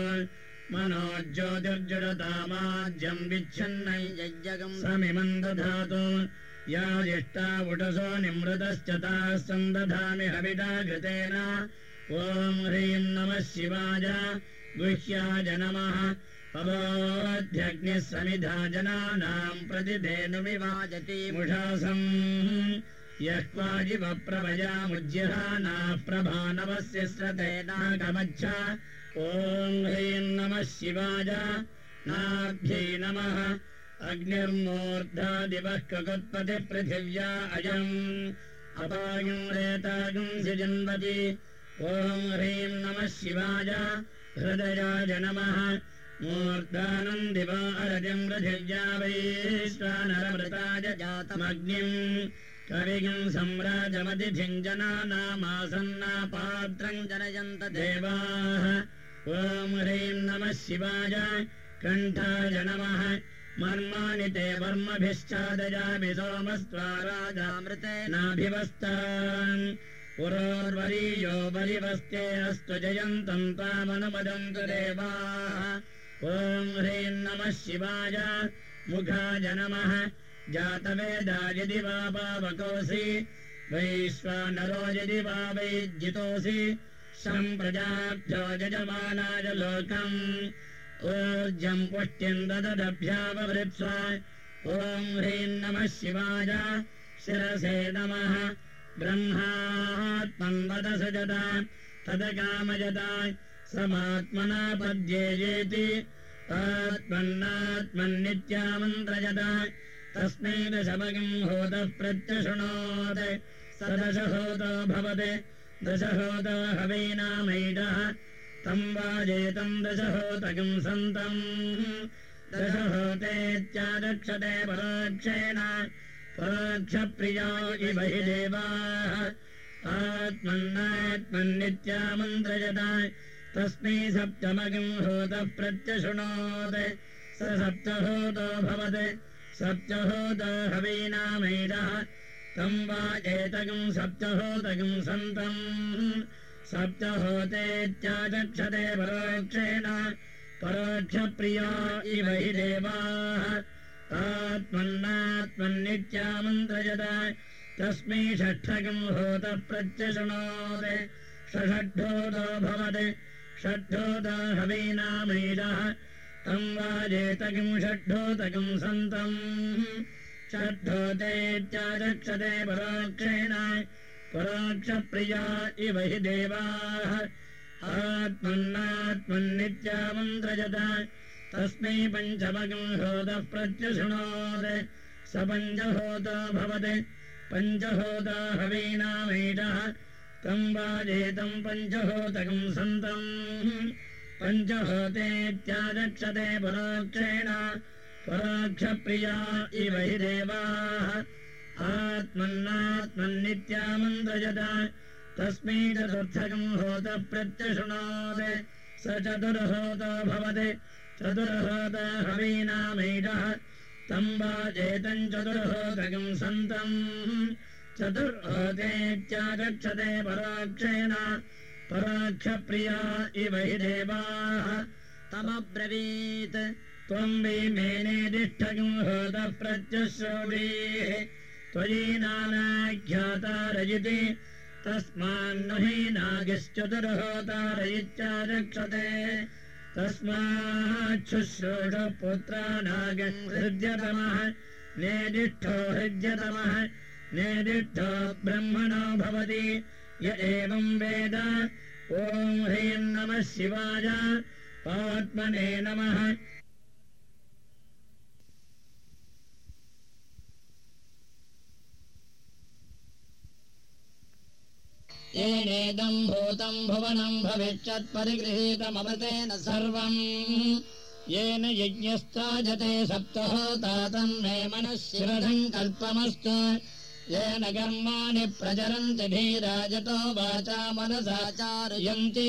मनोज्योतिर्जुरतामाज्यम् विच्छिन्नै यज्ञगम् समिमम् दधातु या जिष्टा उटसो निमृतश्च ताः सन्दधामि हविता घृतेन ॐ ह्रीं नमः शिवाय गुह्याय नमः पवोऽध्यग्निः समिधा जनानाम् प्रतिधेनुमिवाजति मुषासम् यः क्वाजिवप्रभयामुज्जिहानाः प्रभानवस्य स्रतेनागमच्छ ॐ ह्रीं नमः शिवाय नाभ्यै नमः अग्निर्मूर्धादिवः ककुत्पतिपृथिव्या अयम् अपागम् रेतागम् सिजन्वति ॐ ह्रीं नमः शिवाय हृदयाय नमः मूर्धानम् दिवा अरजम् पृथिव्या वैश्वानरमृताय जातमग्निम् कविगम् सम्राजमतिथिम् जनानामासन्नापात्रम् जनयन्त देवाः ॐ ह्रीं नमः शिवाय कण्ठाय नमः मर्माणि ते वर्मभिश्चादयामि सोमस्त्वा राजामृतेनाभिवस्तान् पुरोर्वरीयो वरिवस्ते अस्तु जयन्तम् त्वामनुमदन्तु देवाः ॐ ह्रीं नमः शिवाय मुखाय नमः जातवेदा यदि वा पावकोऽसि वैश्वानरो यदि वा वैज्जितोऽसि सम्प्रजाभ्यो यजमानाय लोकम् ऊर्जम् पुष्ट्यम् दददभ्याववृत्स्व ॐ ह्रीं नमः शिवाय शिरसे नमः ब्रह्मात्मन्वदसजत तदकामयत समात्मना पद्येयेति आत्मन्नात्मन्नित्यामन्त्रयत तस्मै दशमगम् होतः प्रत्यशृणोत् स दशहोतो भवति दशहोतो हवैनामैडः तम् वाजेतम् दशहोतकम् सन्तम् दशहोतेत्यादक्षते परोक्षेण परोक्षप्रिया इव हि देवाः आत्मन्नात्मन्नित्यामन्त्रयत तस्मै सप्तमगम् होतः प्रत्यशृणोत् स सप्तहोतो भवति सप्तहोतो हवैनामैडः तम् वाजेतकम् सप्तहोतकम् सन्तम् सप्तहोतेत्याचक्षते परोक्षेण परोक्षप्रिया इव हि देवाः आत्मन्नात्मन्नित्यामन्त्रयत तस्मै षष्ठकम् होतः प्रत्यशृणोत् षष्ठोतो भवति षष्ठोतो हवैनामैडः तम् वाजेतकिम् षड्ढोतकम् सन्तम् षड्ढोतेत्याचक्षते परोक्षेण परोक्षप्रिया इव हि देवाः आत्मन्नात्मन्नित्यामन्त्रजत तस्मै पञ्चमकम् होतः प्रत्यशृणोत् स पञ्चहोतो भवत् पञ्चहोता हवीनामेषः तम् वाजेतम् पञ्चहोतकम् सन्तम् पञ्चहोतेत्याचक्षते परोक्षेण परोक्षप्रिया इव हि देवाः आत्मन्नात्मन्नित्यामन्त्रजत तस्मै चतुर्थकम् होतः प्रत्यशृणोत् स चतुर्होतो भवत् चतुर्होता हवीनामेषः तम् वाजेतम् चतुर्होतकम् सन्तम् चतुर्होतेत्याचक्षते परोक्षेण परोक्षप्रिया इव हि देवाः तमब्रवीत् त्वम् विमेनेदिष्ठकम् होतः प्रत्युश्रोणीः त्वयि नानाख्यातारयिति तस्मान्नु हि नागिश्चतुर्होतारयित्याचक्षते तस्माच्छुश्रूषपुत्रा नागहृद्यतमः नेदिष्ठो हृद्यतमः नेदिष्ठो ब्रह्मणो भवति य एवम् वेद ॐ ह्रीम् नमः शिवाय पात्मने नमः येनेदम् भूतम् भुवनम् भविष्यत्परिगृहीतमवतेन सर्वम् येन यज्ञस्ताजते सप्तहोता तन्मे मनः शिवसङ्कल्पमस्तु येन कर्माणि प्रचरन्ति धीराजतो वाचा मनसा चारयन्ति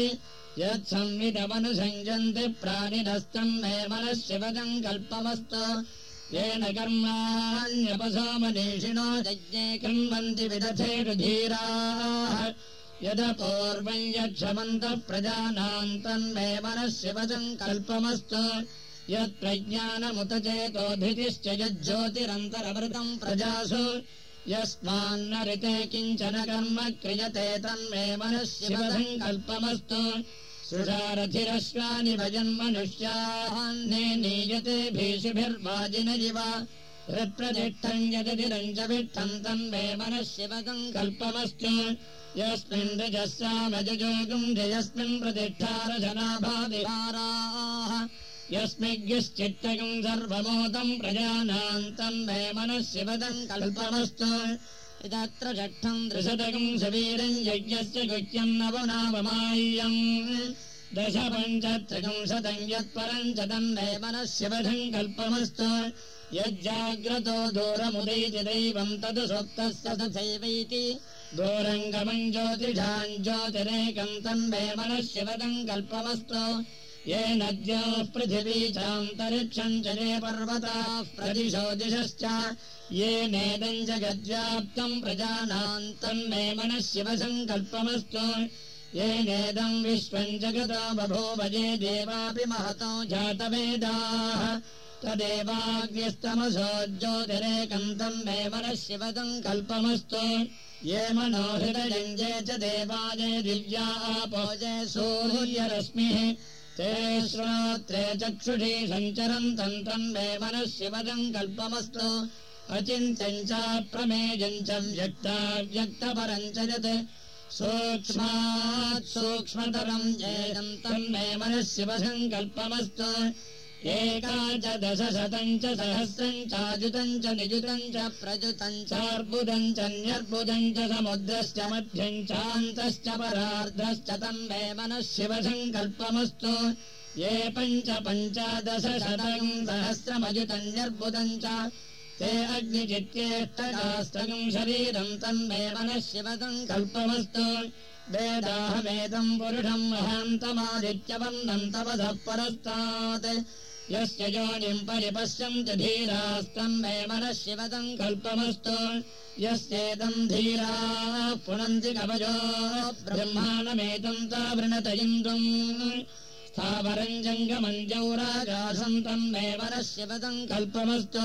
यत्संविदमनुसञ्जन्ति प्राणिनस्तन्मे मनः शिवसङ्कल्पमस्तु येन कर्माण्यपसो मनीषिणो यज्ञे कृण्वन्ति विदथेषु धीराः यदपूर्वम् यक्षमन्तः प्रजानाम् तन्मे मनः शिवसङ्कल्पमस्तु यत्प्रज्ञानमुत चेतोऽधितिश्च यज्ज्योतिरन्तरवृतम् प्रजासु यस्मान्न ऋते किञ्चन कर्म क्रियते तन्मे मनः शिवसङ्कल्पमस्तु सुषारथिरश्वानि भजन् मनुष्यान्ने नीयते भीषुभिर्वाजिनजिव हृत्प्रतिष्ठम् यदधिरम् च विष्ठम् तन्मे मनः शिवसङ्कल्पमस्तु यस्मिन् ऋजस्सामजोगुम् जयस्मिन् प्रतिष्ठारजनाभाविहाराः यस्मिज्ञश्चित्तकम् सर्वमोदम् प्रजानाम् तन्मे मनः शिवसङ्कल्पमस्तु इदत्र षष्ठम् त्रिशतकम् शवीरम् यज्ञस्य गुह्यम् नवनावमाह्यम् दश पञ्चत्रिकम् शतम् यत्परम् च तन्मे मनः शिवसङ्कल्पमस्तु यज्जाग्रतो दूरमुदैति दैवम् तद् सुप्तस्य तथैवैति दूरङ्गमम् ज्योतिषाम् ज्योतिरेकम् तन्मे मनः शिवसङ्कल्पमस्तु येन द्योः पृथिवी चान्तरिक्षम् च ये पर्वताः प्रदिशो दिशश्च येनेदम् जगद्व्याप्तम् प्रजानाम् तन्मे मनः शिवसङ्कल्पमस्तु येनेदम् विश्वम् जगतो बभूव ये देवापि महतो जातवेदाः तदेवाग्निस्तमसो ज्योतिरेकम् तन्मे मनः शिवसङ्कल्पमस्तु ये मनोहृदयम् ये च देवाये दिव्या आपो ये सूर्यरश्मिः ते श्रोत्रे चक्षुषी सञ्चरन्तम् तन्मे मनः शिवसङ्कल्पमस्तु अचिन्त्यम् चाप्रमेयम् च व्यक्ताव्यक्तपरम् च यत् सूक्ष्मात् सूक्ष्मतरम् येदम् तन्मे मनः शिवसङ्कल्पमस्तु एका च दशशतम् च सहस्रम् चाजुतम् च निजुतम् च प्रजुतम् चार्बुदम् च न्यर्बुदम् च समुद्रश्च मध्यम् चान्तश्च परार्धश्च तन्मे मनः शिवसङ्कल्पमस्तु ये पञ्चदशशतम् सहस्रमजुतम् न्यर्बुदम् च ते अग्निचित्येष्टकाष्टकम् शरीरम् तन्मे मनः शिवसङ्कल्पमस्तु वेदाहमेदम् पुरुषम् महान्तमादित्यवन्दम् तपसः परस्तात् यस्य योनिम् परिपश्यन्ति धीरास्तन्मे मनः शिवसङ्कल्पमस्तु यस्येदम् धीराः पुनन्ति कवयो ब्रह्माणमेतम् तावृणत इन्दुम् स्थावरम् जङ्गमम् जौरागासम् तन्मे मनः शिवसङ्कल्पमस्तु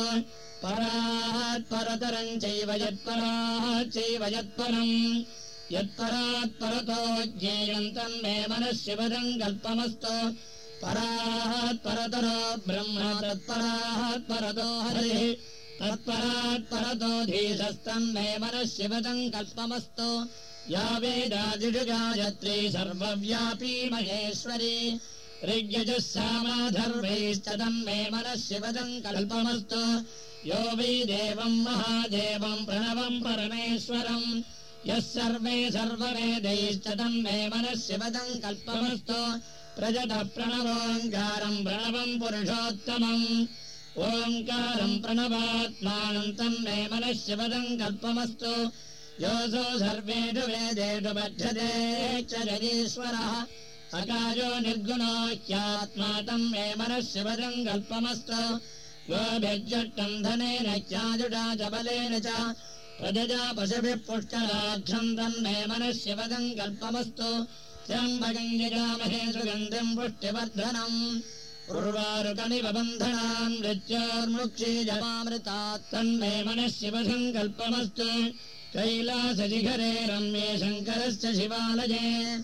परात्परतरम् चैव यत्परात् चैव यत्परम् यत्परात्परतो ज्ञेयम् तन्मे मनः शिवसङ्कल्पमस्तु परात् परतरो ब्रह्म तत्परात् परतो हरिः तत्परात् परतो धीशस्तन्मे मनः शिवसङ्कल्पमस्तु या वेदादिषु गायत्री सर्वव्यापी महेश्वरी ऋग्यजुः सामाधर्वैश्च तन्मे मनः शिवसङ्कल्पमस्तु यो वै देवम् महादेवम् प्रणवम् परमेश्वरम् यः सर्वे सर्ववेदैश्च तन्मे मनः शिवसङ्कल्पमस्तु प्रजतः प्रणवोङ्कारम् प्रणवम् पुरुषोत्तमम् ओङ्कारम् प्रणवात्मानम् तन्मे मनः शिवसङ्कल्पमस्तु योऽसौ सर्वेषु वेदेषु बध्यते जगीश्वरः अकारो निर्गुणो ह्यात्मा तन्मे मनः शिवसङ्कल्पमस्तु गोभिर्जुष्टम् धनेन ह्याजुषा च बलेन च प्रजया पशुभिः पुष्कराक्षम् तन्मे मनः शिवसङ्कल्पमस्तु त्र्यम्बकम् यजामहे सुगन्धिम् पुष्टिवर्धनम् उर्वारुकमिव बन्धनान् मृत्योर्मुक्षीजमामृतात् तन्मे मनः शिवसङ्कल्पमस्तु कैलासशिखरे रम्ये शङ्करस्य शिवालये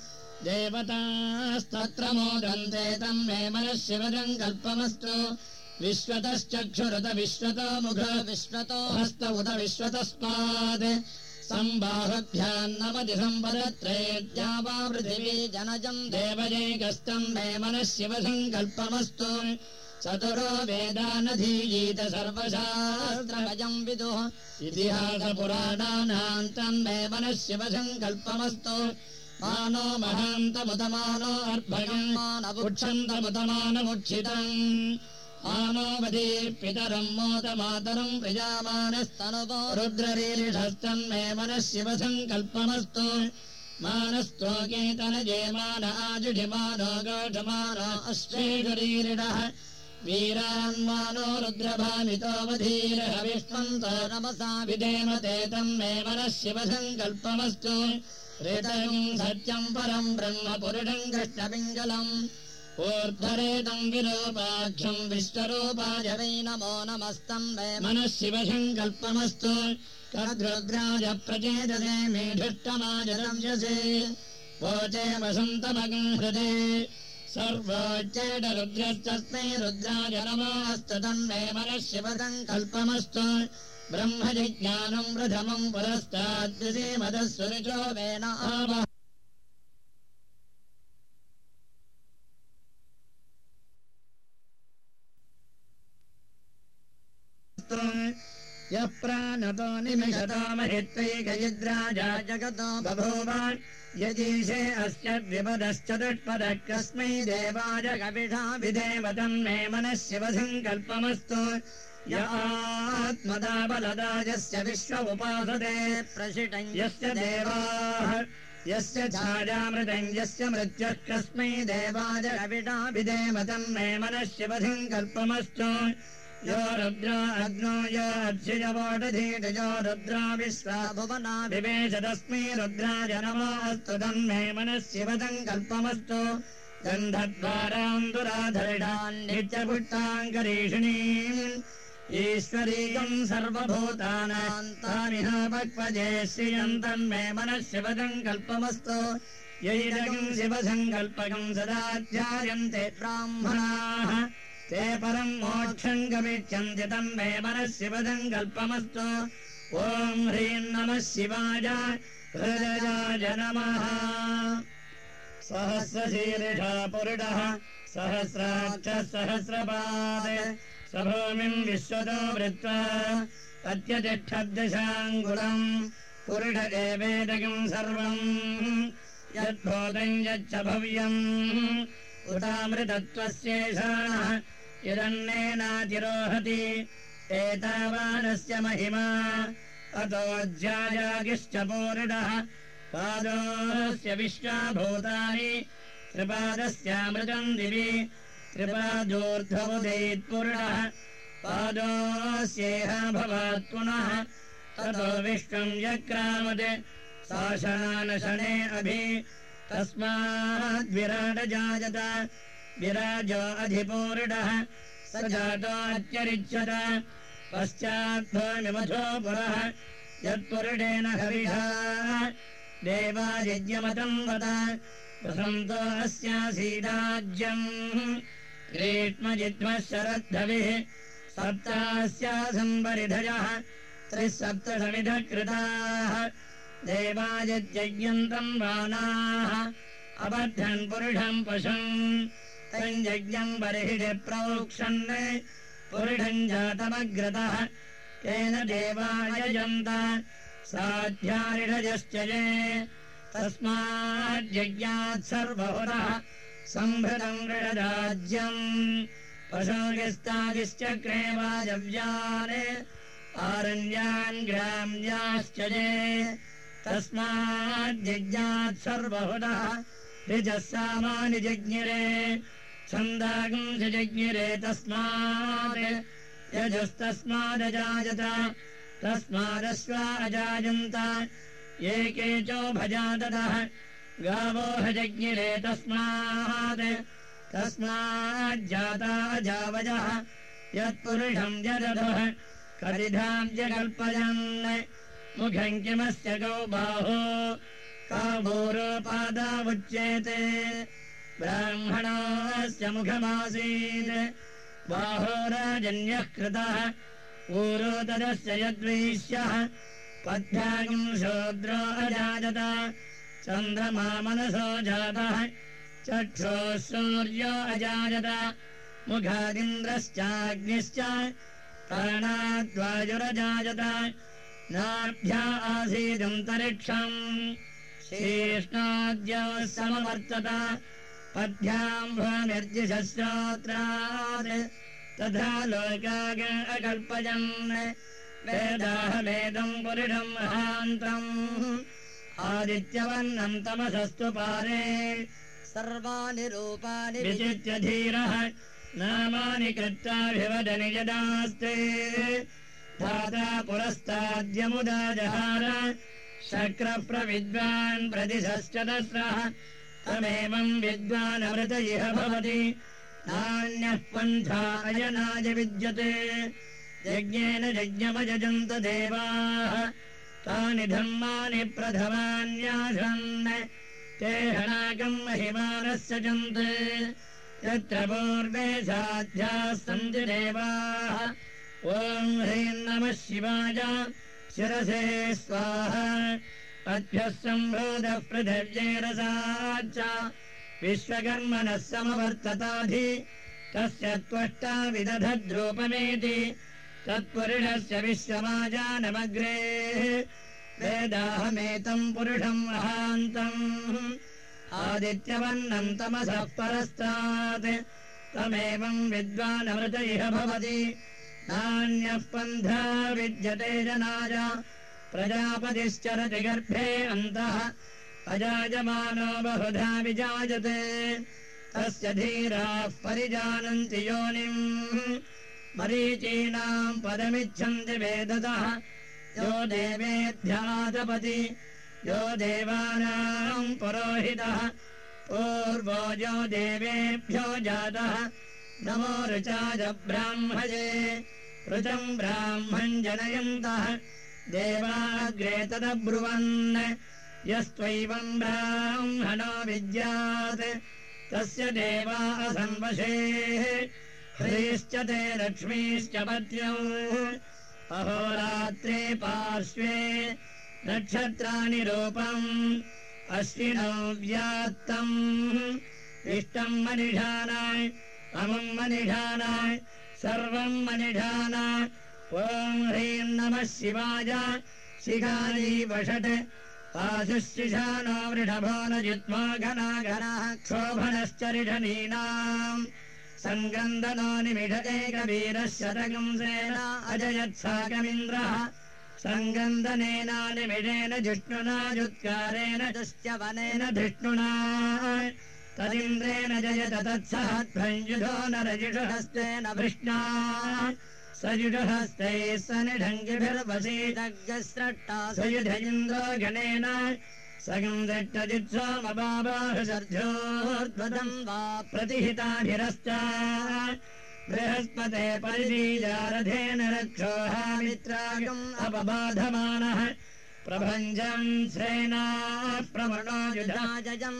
देवतास्तत्र मोदन्ते तन्मे मनः शिवसङ्कल्पमस्तु विश्वतश्चक्षुरुत विश्वतो मुख विश्वतो हस्त उत विश्वतस्मात् सम्बाहुभ्यान्नमति सम्पदत्रयेद्या वा पृथिवी जनजम् देवजैकस्तन्मे मनः शिवसङ्कल्पमस्तु चतुरो वेदानधीयीत सर्वशास्त्रमजम् विदुः इतिहासपुराणानाम् तन्मे मनः शिवसङ्कल्पमस्तु मानो महान्तमुतमानो अर्भगम् मानवुक्षन्तमुतमानमुक्षितम् मानोवधी पितरम् मोदमातरम् प्रजामानस्तनुवो रुद्ररीरिषस्तन्मे मनः शिवसङ्कल्पमस्तु मानस्तोकेतनजे मान आजुषिमानो गोषमानो अश्वेषुरीरिणः वीरान्मानो रुद्रभामितोऽवधीरः विष्णन्तो नमसा विधेमते तन्मे मनः शिवसङ्कल्पमस्तु ऋतम् सत्यम् परम् ब्रह्म पुरुषम् कृष्णपिङ्गलम् ऊर्ध्वरेतम् विरूपाक्षम् विश्वरूपाय वै नमो नमस्तन्मे मनः शिवसङ्कल्पमस्तु तद्रुद्राज प्रचेदसे मेढुष्टमाजरंयसे वोचे वसन्तमगम् हृदे सर्वोच्चैडरुद्रस्तस्मै रुद्राय नमोऽस्तु तन्मे मनः शिवसङ्कल्पमस्तु ब्रह्मजिज्ञानम् प्रथमम् पुरस्ताद्विधीमदस्वरिचो वेन आवः यः प्राणतो निमिषतो महित्वैकयिद्राजा जगतो बभूव यजीशे अस्य द्विपदश्चतुष्पदः कस्मै देवाय कविषा विधेम तन्मे मनः शिवसङ्कल्पमस्तु य आत्मदा बलदा यस्य विश्व उपासते प्रशिटम् यस्य देवाः यस्य छायामृतम् यस्य मृत्युः कस्मै देवाय कविषा विधेम तन्मे मनः शिवसङ्कल्पमस्तु यो रुद्रा अग्नो यो अक्षयवोढधीट यो रुद्रा विश्वा भुवना विवेश तस्मै रुद्राय नमोऽस्तु तन्मे मनः शिवसङ्कल्पमस्तु गन्धद्वाराम् दुराधरिणान् नित्यपुष्टाङ्करीषिणीम् ईश्वरीयम् सर्वभूतानाम् तामिह भक्वजे श्रियम् तन्मे मनः शिवसङ्कल्पमस्तु यैरकम् शिवसङ्कल्पकम् सदा ध्यायन्ते ब्राह्मणाः ते परम् मोक्षम् गमिष्यन्ति तन्मे मनः शिवसङ्कल्पमस्तु ॐ ह्रीम् नमः शिवाय हृदयाय नमः सहस्रशीर्षा पुरुषः सहस्राक्षः सहस्रपाद स भूमिम् विश्वतो वृत्वा अत्यतिष्ठद्दशाङ्गुलम् पुरुष एवेदकम् सर्वम् यद्भूतम् यच्च भव्यम् उतामृतत्वस्येषाणः यदन्नेनातिरोहति एतावानस्य महिमा अतोऽध्यायागिश्च पूर्णः पादोऽस्य विश्वाभूतानि त्रिपादस्यामृतम् दिवि त्रिपादोर्ध्वमुदेत्पूर्णः पादोऽस्येह भवात् पुनः ततो विश्वम् यक्रामत् शासनानशने अभि तस्माद्विराटजायत विराजो अधिपूर्णः स जातोऽत्यरिच्यत पश्चाद्भूमिमथो पुरः यत्पुरुषेण हविषा देवायज्ञमतम् वद वसन्तो अस्यासीदाज्यम् ग्रीष्मजिह्मः शरद्धविः सप्तास्यासम्परिधयः 37 कृताः देवायज्ञन्तम् वानाः अबद्धन् पुरुषम् पशुम् तम् यज्ञम् बर्हिषि प्रोक्षन् पुरुषम् जातमग्रतः तेन देवायजन्त साध्यारिषजश्च ये तस्माद्यज्ञात् सर्वहुतः सम्भृतम् ऋषराज्यम् पशुगिस्तादिश्चक्रे वाजव्यान् आरण्यान् ग्राम्याश्च ये तस्माद्यज्ञात् सर्वहुतः ऋजः सामानि जज्ञिरे छन्दागुंसि जज्ञिरे तस्मात् यजस्तस्मादजायत तस्मादश्वा अजायन्त ये केचो भजाततः गावो हजज्ञिरे तस्माज्जाता अजावजः यत्पुरुषम् जदधः करिधाम् जकल्पयन् मुखम् किमस्य गौ बाहो काभूरोपादावुच्येते ब्राह्मणस्य मुखमासीत् बाहो राजन्यः कृतः ऊरो तदस्य यद्वैश्यः पद्भ्यागम् शूद्रो अजायत चन्द्रमा मनसो जातः चक्षुः सूर्यो अजायत मुखादिन्द्रश्चाग्निश्च प्राणाद्वायुरजायत नाभ्या आसीदन्तरिक्षम् शीर्ष्णाद्योः समवर्तत पद्भ्याम् भूमिर्जिश्रोत्रात् तथा लोकाग अकल्पयन् वेदाः वेदम् पुरुषम् महान्तम् आदित्यवर्णम् तमसस्तु पारे सर्वाणि रूपाणि विचित्य धीरः नामानि कृत्वाभिवदनि यदास्ते धाता पुरस्ताद्यमुदा जहार शक्रप्रविद्वान् प्रतिशश्चतस्रः तमेवम् विद्वानमृत इह भवति नान्यः पन्था अयनाय विद्यते यज्ञेन यज्ञमयजन्त देवाः तानि धर्माणि प्रथमान्यासन् ते हनाकम् महिमानस्य जन्ते यत्र पूर्वे साध्याः सन्ति देवाः ॐ ह्रीं नमः शिवाय शिरसे स्वाहा अभ्यः सम्भूतः पृथिव्यैरसाच्च विश्वकर्मणः समवर्तताधि तस्य त्वष्टा विदधद्रूपमेति तत्पुरुषस्य विश्वमाजानमग्रे वेदाहमेतम् पुरुषम् महान्तम् आदित्यवर्णम् तमसः परस्तात् तमेवम् विद्वानमृत इह भवति नान्यः पन्था विद्यते जनाय प्रजापतिश्चरति गर्भे अन्तः अजायमानो बहुधा विजायते तस्य धीराः परिजानन्ति योनिम् मरीचीनाम् पदमिच्छन्ति वेदतः यो देवेभ्यातपति यो देवानाम् पुरोहितः पूर्वो यो देवेभ्यो जातः नमो ऋचाय ब्राह्मणे ऋचम् ब्राह्मम् जनयन्तः देवाग्रे तदब्रुवन् यस्त्वैवम् ब्राह्मणो विद्यात् तस्य देवा असन्वशेः ह्रीश्च ते लक्ष्मीश्च पत्न्यौ अहोरात्रे पार्श्वे नक्षत्राणि रूपम् अश्विनौ व्यात्तम् इष्टम् मनिषानाय अमुम् मनिषानाय सर्वम् मनिषानाय ॐ ह्रीं नमः शिवाय शिखाली वषट् आशुशिशानो वृषभो न जित्मो घनाघनः क्षोभनश्च ऋषणीनाम् सङ्गन्दनो निमिष एकवीरः शतकंसेन अजयत्साकमिन्द्रः सङ्गन्दनेन निमिषेन जिष्णुना जुत्कारेण दुश्चवनेन धृष्णुना तदिन्द्रेण जयत तत्सहध्वञ्जुषो नरजिषुहस्तेन वृष्णा सयुषहस्तैः सनिढङ्गिभिर्वसीदग्स्रट्टा सयुध इन्द्रो गणेन सगम् दट्टजित्सोमबाबाहुसर्ध्योर्ध्वदम् वा प्रतिहिताभिरश्च बृहस्पते परिदीजारथेन रक्षोहामित्रागम् अपबाधमानः प्रभञ्जम् सेना प्रमणो युधाजयम्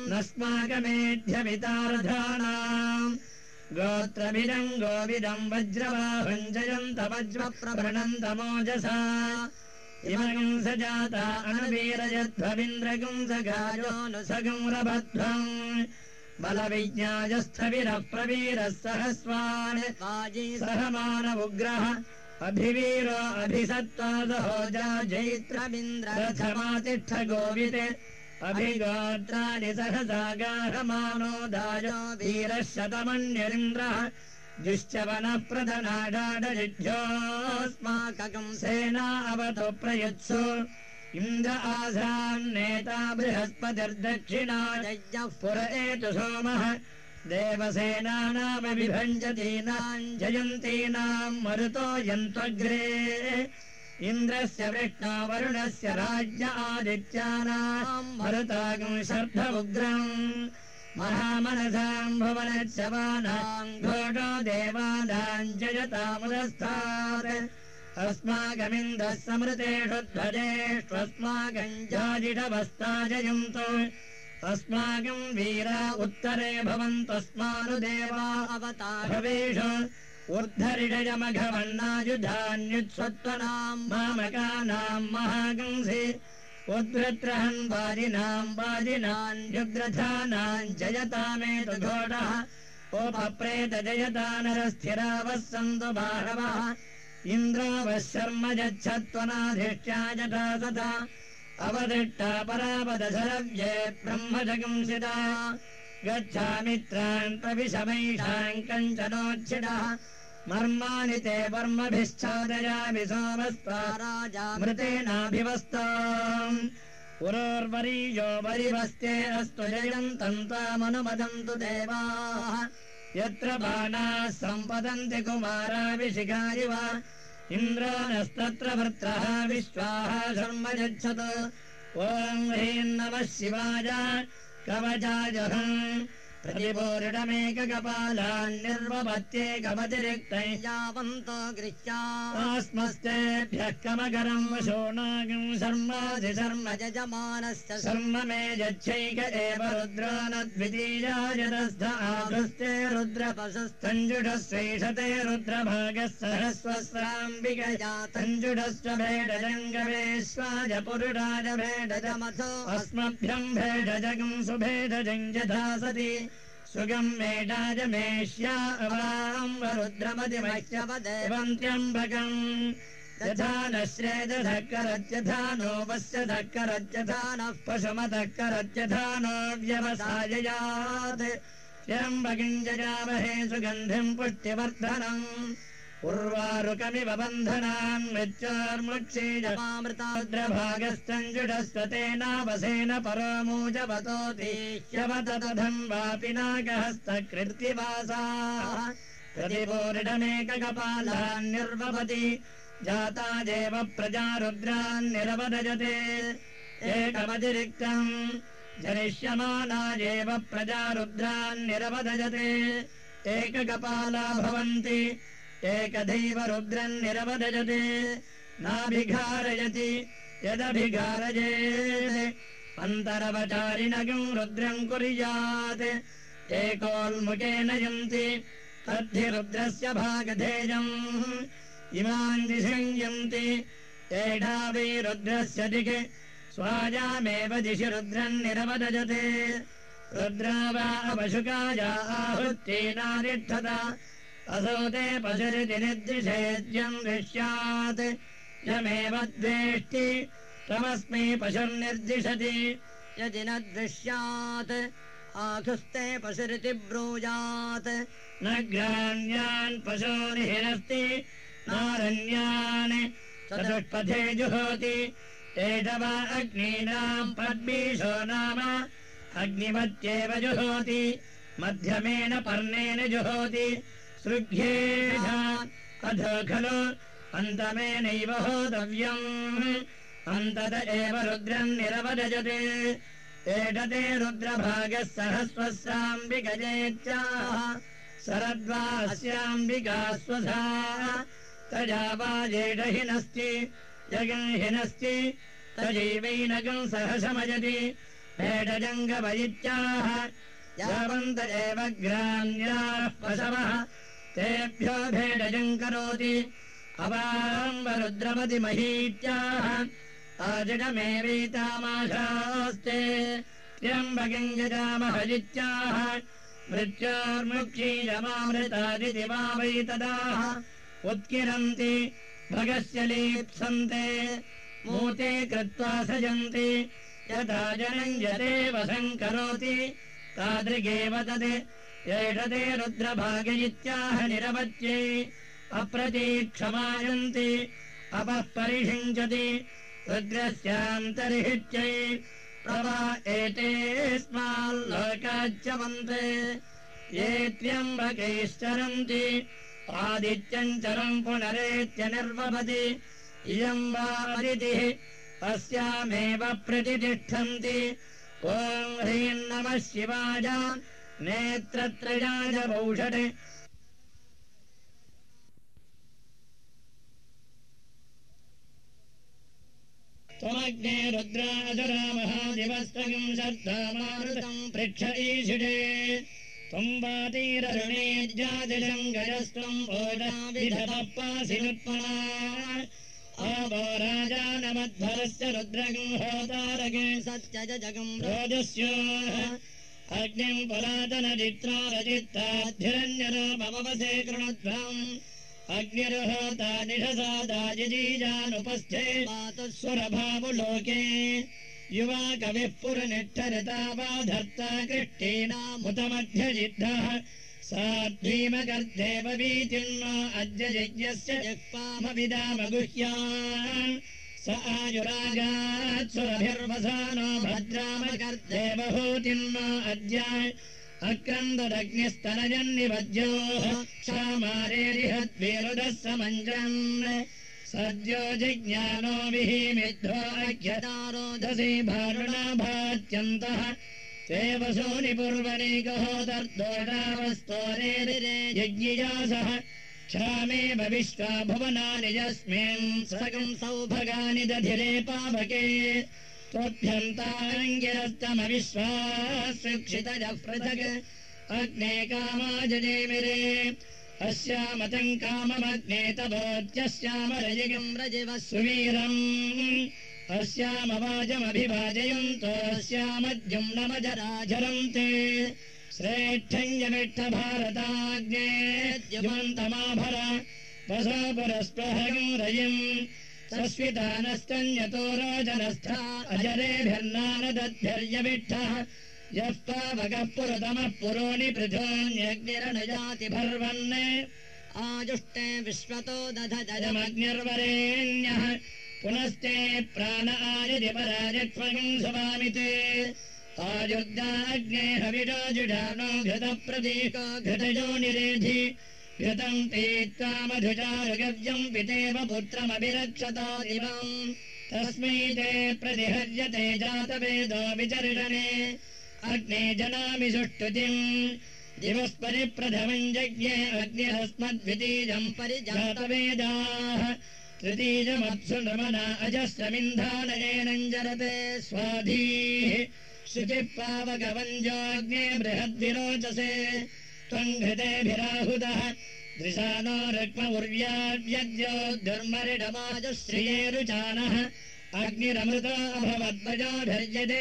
नस्माकमेध्यमितार्धानाम् गोत्रभिदम् गोविदम् वज्रबाहुम् जयन्त वज्रप्रवृणन्तमोजसा इमगम् स जाता अनवीरयध्वमिन्द्रगम् स गायोऽनुसगम् रभध्वम् बलविज्ञायस्थविरः प्रवीरः सहस्वान् सह मानवुग्रः अभिवीरो अभिसत्त्वादहोजा जैत्रमिन्द्ररथमातिष्ठ गोविते अभिगोत्राणि सहसागाहमानोदायो वीरः शतमन्यरिन्द्रः जुश्चवनः प्रधनाडाडजिह्योऽस्माकम् सेना अवतो प्रयुत्सु इन्द्र आसान्नेता बृहस्पतिर्दक्षिणायः पुर एतु सोमः देवसेनानामभिभञ्जतीनाम् जयन्तीनाम् मरुतो यन्त्वग्रे इन्द्रस्य विष्णो वरुणस्य राज्ञ आदित्यानाम् मरुतागम् शर्धमुग्रम् महामनसाम् भुवनच्छवानाम् घोषो देवानाम् जयतामुदस्तात् अस्माकमिन्दः समृतेषु ध्वजेष्वस्माकम् जाजिषवस्ताजयन्तु अस्माकम् वीरा उत्तरे भवन्तस्मानुदेवा अवतारवेषु ऊर्ध्वरिषयमघवन्नायुधान्युत्सत्त्वनाम् मामकानाम् महागंसि उद्वृत्रहन् वाजिनाम् जयतामेतु घोषः ओपप्रेत जयता नरस्थिरावः सन्तु बाहवः इन्द्रावः शर्म यच्छत्वनाधिष्ठ्या जटा सदा अवदृष्टा परापदशरव्ये ब्रह्मजगंसिता गच्छामित्रान् प्रविशमैषाम् कञ्चनोच्छिडः मर्माणि ते वर्मभिश्चादयामि सोमस्त्वा राजा मृतेनाभिवस्ताम् पुरोर्वरीयो वरिवस्ते अस्तु जयन्तम् त्वामनुमदन्तु देवाः यत्र बाणाः सम्पतन्ति कुमाराभिषिका इव इन्द्रानस्तत्र वृत्रः विश्वाः शर्म यच्छतु ॐ ह्रीं नमः शिवाय कवचाजहम् प्रतिपूर्णमेककपालान्निर्वपत्येकमतिरिक्तैः यावन्तो गृह्यास्मस्तेभ्यः कमकरम् वशोणागम् शर्माधिशर्म यजमानश्च शर्म मे यच्छैक एव रुद्रो न द्वितीया यदस्थ आधुस्ते रुद्रपशस्तञ्जुषस्वैषते रुद्रभागः सहस्वस्राम्बिकया तञ्जुषस्व भेडजङ्गवेश्वाय पुरुषाय भेडजमथो अस्मभ्यम् भेडजगम् सुभेडजम् यथा सति सुगम् मेडाजमेष्या अवाम् वरुद्रमतिमह्यवदेवन्त्यम्बकम् यथा न श्रेदधक्करत्यथा नो वस्य धक्करत्यथा नः पशुमतः करत्यथा नो व्यवसाययात् त्र्यम्बकम् जजामहे सुगन्धिम् पुष्टिवर्धनम् उर्वारुकमिव बन्धनान् मृत्योर्मृक्षीजमामृताद्रभागस्तञ्जुषस्वतेनावसेन परो मूजवतोऽतीह्यवततधम् वापि नागहस्तकृत्तिवासाः प्रतिपूर्णमेककपालान्निर्वपति जाता देव प्रजा रुद्रान्निरवदजते एकमतिरिक्तम् जनिष्यमानायेव प्रजा रुद्रान्निरवदजते एककपाला भवन्ति एकदैव रुद्रन्निरवदजते नाभिघारयति यदभिघारयेत् अन्तरवचारिणगम् रुद्रम् कुर्यात् एकोल्मुखेन यन्ति तद्धि रुद्रस्य भागधेयम् इमाम् दिशम् यन्ति एषा वै रुद्रस्य दिक् स्वायामेव दिशि रुद्रन्निरवदजते रुद्रा वा पशुकाया आहुत्येनादिष्ठत असौ ते पशुरिति निर्दिशेद्यम् दृश्यात् यमेव द्वेष्टि तमस्मै पशुर्निर्दिशति यदि न दृश्यात् आखुस्ते पशुरिति ब्रूयात् न ग्राण्यान् पशूनिहिरस्ति नारण्यान् चतुष्पथे जुहोति एष वा अग्नीनाम् पद्मीशो नाम अग्निमत्येव जुहोति मध्यमेन पर्णेन जुहोति सृग्येष अधो खलु अन्तमेनैव होतव्यम् अन्तत एव रुद्रम् निरवदजते एषते रुद्रभागः सहस्वस्याम्बिकजेत्याः शरद्वास्याम्बिका स्वधा तया वा जेडहिनस्ति जगन्हिनस्ति तजीवैनकम् सहसमजति भेटजङ्गमयित्याह यावन्त एव ग्राम्याः पशवः तेभ्यो भेटजम् करोति अवाम्बरुद्रमति महीत्याह आजगमेवैतामाशास्ते त्र्यम्बकम् यजामहजित्याह मृत्योर्मुक्षीयमामृतादिति वा वै तदाह उत्किरन्ति भगस्य लीप्सन्ते मूते कृत्वा सजन्ति यथा जनम् यदेव सङ्करोति तादृगेव तद् एषते रुद्रभागयित्याह निरवत्यै अप्रतीक्षमायन्ति अपः परिषिञ्चति रुद्रस्यान्तर्हित्यै प्रवा एतेऽस्माल्लोकाच्यवन्ते ये त्र्यम्बकैश्चरन्ति आदित्यम् चरम् पुनरेत्यनिर्वपति इयम् वा अदितिः अस्यामेव प्रतितिष्ठन्ति ॐ ह्रीम् नमः शिवाय नेत्रत्रयाय वौषटे त्वमग्ने रुद्रासुरा महादिवस्तकम् श्रद्धामारुतम् पृक्ष ईशिषे त्वम् वातीररुणेज्यादिशम् गजस्त्वम् ओजाविधतप्पासिनुत्पना आवो राजानमध्वरस्य रुद्रगम् होतारगे सत्यजगम् रोजस्य अग्निम् पुरातनचित्रा रचित्ताद्धिरन्यरूपमवसे कृणध्वम् अग्निर्होता निषसादाजिजीजानुपस्थे सुरभावुलोके युवा कविः पुरनिष्ठरतावाधर्ता कृष्टीनामुतमध्यजिद्धः साध्वीमकर्देव वीतिर्नो अद्य यज्ञस्य जक्पामविदामगुह्यान् स आयुरागात् सुरभिर्वसानो भद्रामकर्देवहूतिर्नो अद्य अक्रन्ददग्निस्तनजन्निवद्योः क्षामारेरिहद्विरुदः समञ्जन् सद्यो जिज्ञानो विहीमिद्धो अख्यतारोधसि भारुणाभात्यन्तः ते वसूनि पूर्वनीकहोदर्दोषावस्तोरेरिरे यज्ञिजासः क्षामेव विश्वा भुवनानि यस्मिन् सकम् सौभगानि दधिरे पावके त्वभ्यन्ताङ्गिरस्तमविश्वासुक्षितजः पृथक् अग्ने कामाजनेमिरे अस्यामतम् काममग्ने तवोत्यस्यामरजिगम् रजिवः सुवीरम् अस्यामवाजमभिवाजयन्तोऽस्यामद्युम् नमजराजरम् ते श्रेष्ठम् यमिष्ठभारताग्ने द्युमन्तमाभर वसो पुरस्पृहगम् रजिम् सस्वितानस्तन्यतो रोजनस्था अजरेभिर्नानदद्भिर्यविष्ठः यः पावकः पुरतमः पुरोणि पृथोऽन्यग्निरनुजाति भर्वन् आजुष्टे विश्वतो दधजमग्निर्वरेण्यः पुनस्ते प्राण आयति पराजक्ष्मगम् सुवामिते आयुर्दाग्ने हविषो जुषानो घृतप्रतीको घृतयो निरेधि घृतम् पीत्वा मधुचारुगव्यम् पितेव पुत्रमभिरक्षता इमम् तस्मै ते प्रतिहर्यते जातवेदो विचर्षणे अग्ने जनामि सुष्ठुतिम् दिवस्परिप्रथमम् यज्ञे अग्निरस्मद्वितीयम् परिजातवेदाः तृतीयमप्सु नमना अजस्रमिन्धानयेनम् जरते स्वाधीः शुचिः पावकवञ्जोऽग्ने बृहद्विरोचसे त्वम् घृतेभिराहुतः दृशानो रक्मउर्व्याव्यद्यो दुर्मरिडमाजुश्रियेरुचानः अग्निरमृतो अभवद्वजोभिर्यते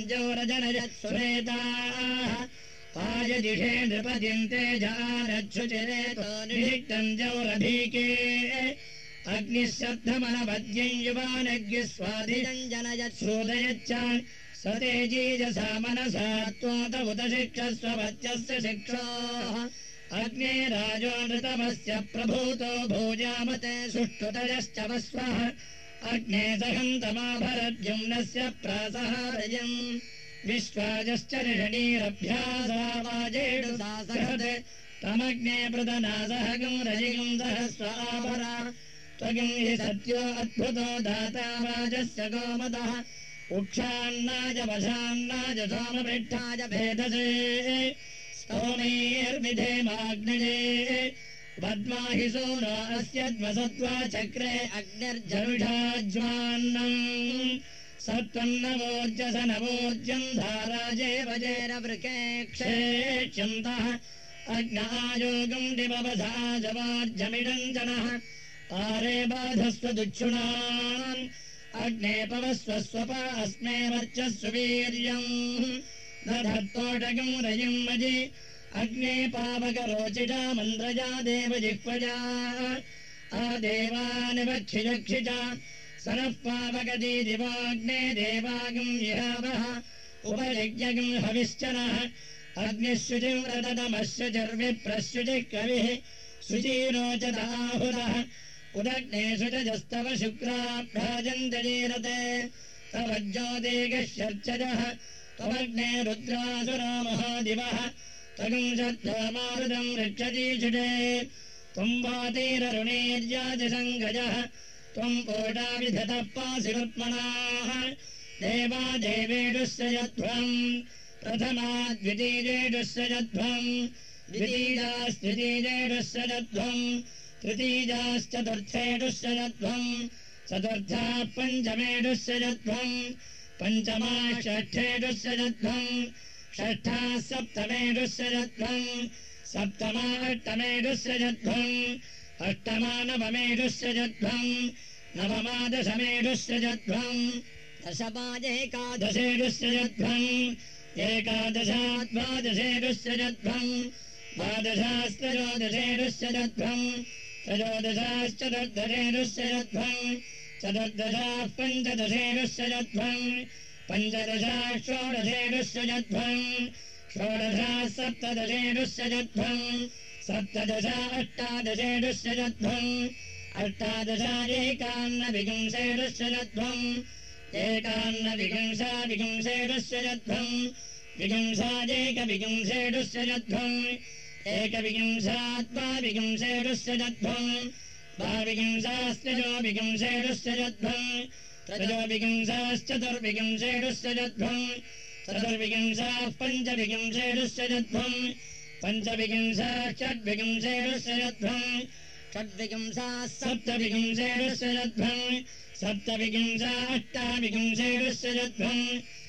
नञ्जोरजनयत्सुरेताः आयदिषे नृपतिन्ते जानच्छुचिरेतो निषिक्तम् जौरभीके अग्निः शब्दमनवद्यम् युवानग्निः स्वाधिजम् जनयच्छ्रोदयच्च स तेजीजसा मनसा त्वोत उत शिक्षस्वपत्यस्य शिक्षोः अग्ने राजो नृतमस्य प्रभूतो भोजामते सुष्ठुतयश्च वस्वः अग्ने सहन्तमाभरद्युम्नस्य प्रासहारयम् विश्वाजश्च ऋषणीरभ्यासावाजेषु सहते तमग्ने प्रदनासहगम् रजिगम् सहस्व आभरा त्वगम् हि सत्यो अद्भुतो दाता वाजस्य गोमतः उक्षान्नाज वशान्नाज सोमपृष्ठाज भेदसे स्तोमैर्विधेमाग्निजे वद्माहि सूनो अस्यद्वसत्वा चक्रे अग्निर्जनुषाज्वान्नम् सत्त्वन्नवोज्यस नवोज्यम् धाराजेवजेरवृके क्षेक्ष्यन्तः अग्नायोगम् दिववधाजवार्जमिडम् जनः तारे बाधस्व दुच्छुणान् अग्ने पवस्व स्वप अस्मे वर्चस्व वीर्यम् दधत्तोटकम् रयिम् मजि अग्ने पावकरोचिषा मन्द्रजा देवजिह्वजा आदेवानिवक्षिजक्षिजा सरः पावकदी दिवाग्ने देवागम् विहावः उपयज्ञगम् हविश्चनः अग्निः शुचिम् रदतमस्य चर्विप्रश्युचिः कविः शुचीरोचदाहुरः उदग्ने शुचजस्तव शुक्राभ्राजन्तजीरते तव ज्योतिगश्चर्चजः त्वमग्ने रुद्रासुरा महादिवः तगुंसद्धामारुतम् रक्षतीषुषे त्वम् वातीररुणेर्याजसङ्गजः त्वम् पोटाविधतः पासिरुत्मनाः देवा देवेषुश्च यध्वम् प्रथमा द्वितीयेषुश्च यध्वम् द्वितीयास्त्रितीयेषुश्च यध्वम् तृतीयाश्चतुर्थेषुश्च यध्वम् चतुर्थाः पञ्चमेषुश्च यध्वम् पञ्चमाः षष्ठेषुश्च यध्वम् षष्ठाः सप्तमेषुश्च यध्वम् सप्तमा अष्टमेषुश्च यध्वम् अष्टमा नवमेषुश्च यध्वम् नवमा दशमेषुश्च यध्वम् दशमा एकादशेषुश्च यध्वम् एकादशाद्वादशेषुश्च यध्वम् द्वादशास्त्रयोदशेषुश्च यध्वम् त्रयोदशाश्चतुर्दशेषुश्च यध्वम् चतुर्दशाः पञ्चदशेषुश्च यध्वम् पञ्चदशाः षोडशेषुश्च यध्वम् षोडशाः सप्तदशेषुश्च यध्वम् सप्तदशा अष्टादशेषुश्च यध्वम् अष्टादशा एकान्नविंशेषुश्च यध्वम् एकान्नविंशा विंशेषुश्च यध्वम् विंशादेकविंशेषुश्च यध्वम् एकविंशाद्वाविंशेषुश्च यध्वम् द्वाविंशास्त्रयो विंशेषुश्च यध्वम् त्रयोविंशाश्चतुर्विंशेषुश्च यध्वम् चतुर्विंशाः पञ्चविंशेषुश्च यध्वम् पञ्चविंशाः षड्विंशेषुश्च यध्वम् षड्विंशाः सप्तविंशेषुश्च यध्वम् सप्तविंशा अष्टाविंशेषुश्च यध्वम्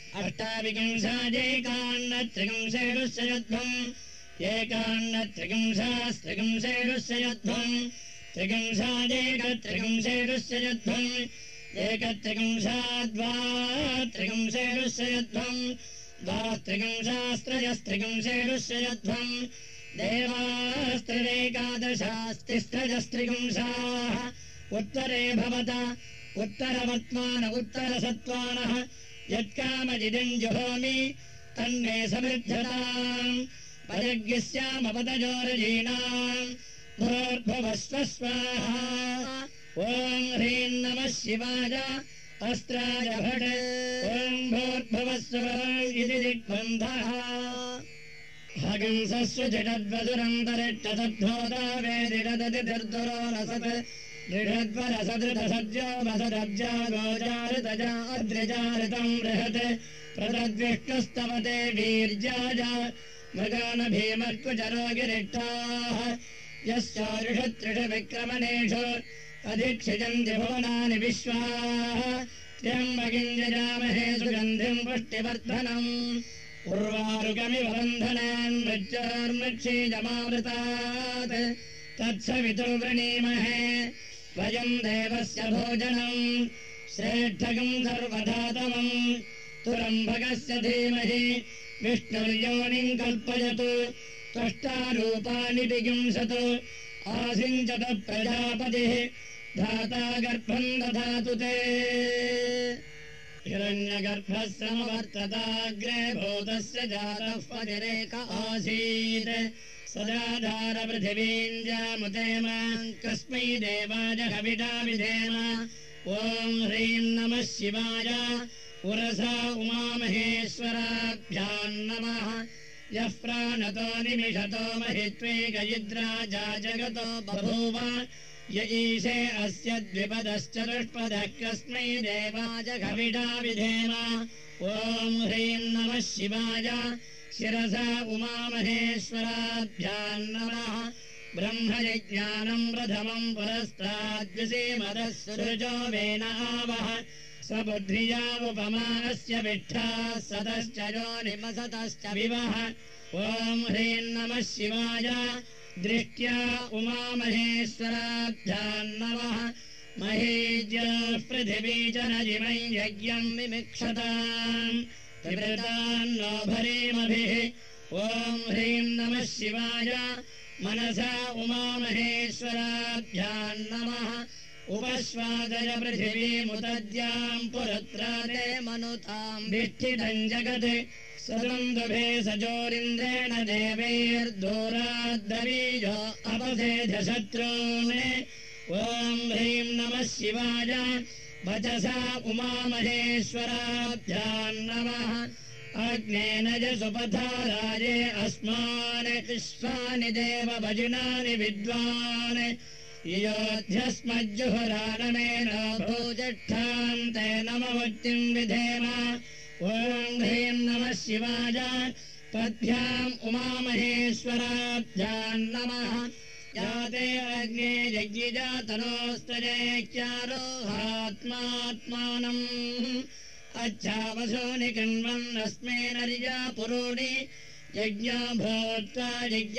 अष्टाविंशादेकान्नत्रिंशेषुश्च यध्वम् एकान्नत्रिंशास्त्रिंशेषुश्च यध्वम् त्रिंशादेकत्रिंशेषुश्च यध्वम् एकत्रिंशाद्वात्रिंशेषुश्च यध्वम् द्वात्रिंशास्त्रयस्त्रिंशेषुश्च यध्वम् देवास्त्रिरेकादशास्तिस्त्रयस्त्रिंशाः उत्तरे भवत उत्तरवर्त्मान उत्तरसत्त्वानः यत्कामजिदम् जुहोमि तन्मे समृद्धताम् पयज्ञस्यामपतजोरजीनाम् भूर्भुवस्व स्वाहा ॐ ह्रीं नमः शिवाय अस्त्राय भट ॐ भूर्भुवस्व इति दिग्बन्धः हगंसस्व जडद्वसुरन्तरिष्टतद्धोता वेदिरदति दर्दुरो रसत् दृढद्वरसदृतसज्जो वसदब्जा गोजारितजा अद्रिजारितम् बृहत् प्रतद्विष्णुस्तवते वीर्याय मृगानभीमर्कुचरो गिरिष्टाः यश्चारिषत्रिषविक्रमणेषु अधिक्षिजन्ति भुवनानि विश्वाः त्र्यम्बकिञ्जजामहे सुगन्धिम् पुष्टिवर्धनम् उर्वारुकमिव बन्धनान् मृक्षोर्मृक्षीजमावृतात् तत्सवितुर्वृणीमहे वयम् देवस्य भोजनम् श्रेष्ठकम् सर्वधातमम् तुरम्भकस्य धीमहि विष्णुर्योनिम् कल्पयतु त्वष्टारूपाणि विगिंसतु आसिञ्चत प्रजापतिः धाता गर्भम् दधातु ते हिरण्यगर्भः समवर्तताग्रे भूतस्य जातः पतिरेक आसीत् सदाधार पृथिवीम् जामुतेम कस्मै देवाय हविषा विधेम ॐ ह्रीं नमः शिवाय उरसा उमामहेश्वराभ्याम् नमः यः प्राणतो निमिषतो महित्वेकयिद्राजा जगतो बभूव य ईशे अस्य द्विपदश्चतुष्पदः कस्मै देवाय हविषा विधेम ॐ ह्रीं नमः शिवाय शिरसा उमामहेश्वराभ्याम् नमः ब्रह्मयज्ञानम् प्रथमम् पुरस्ताद्विषीमदः सुरुजो वेनावः स्वबुद्धियावुपमानस्य विष्ठाः सतश्च योनिमसतश्च विवः ॐ ह्रीं नमः शिवाय दृष्ट्या उमामहेश्वराभ्याम् नमः महीज्यः पृथिवी च नजिमै यज्ञम् विमिक्षताम् त्रिवृतान्नो भरीमभिः ॐ ह्रीं नमः शिवाय मनसा उमामहेश्वराभ्याम् नमः उपस्वादय पृथिवीमुदद्याम् पुरत्रादे मनुताम् विष्ठितम् जगत् सदन्दुभे सजोरिन्द्रेण देवैर्दूराद्दवीजो अपसेधशत्रून् ॐ ह्रीं नमः शिवाय वचसा उमामहेश्वराभ्याम् नमः अग्नेन जसुपथाराये अस्मान् विश्वानि देव भजिनानि विद्वान् योध्यस्मज्जुहुरानमेन भूजष्ठान्ते नमवक्तिम् विधेम ॐ ह्रीं नमः शिवाय पद्भ्याम् उमामहेश्वराभ्याम् नमः याते अग्ने यज्ञिजातनोस्तरेक्यारोहात्मात्मानम् अच्छावसोनि कृण्वन्नस्मेनर्या पुरोणि यज्ञो भूत्वा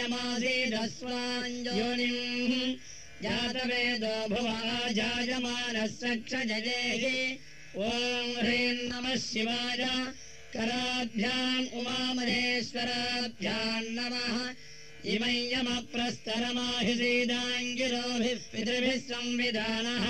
यज्ञमासीदस्वाञ्जोनिम् जातवेदो भुवा जायमानः सक्षजयेः ॐ ह्रीं नमः शिवाय कराभ्याम् उमामहेश्वराभ्याम् नमः इमै यमप्रस्तरमाहिसीदाङ्गिरोभिः पितृभिः संविधानः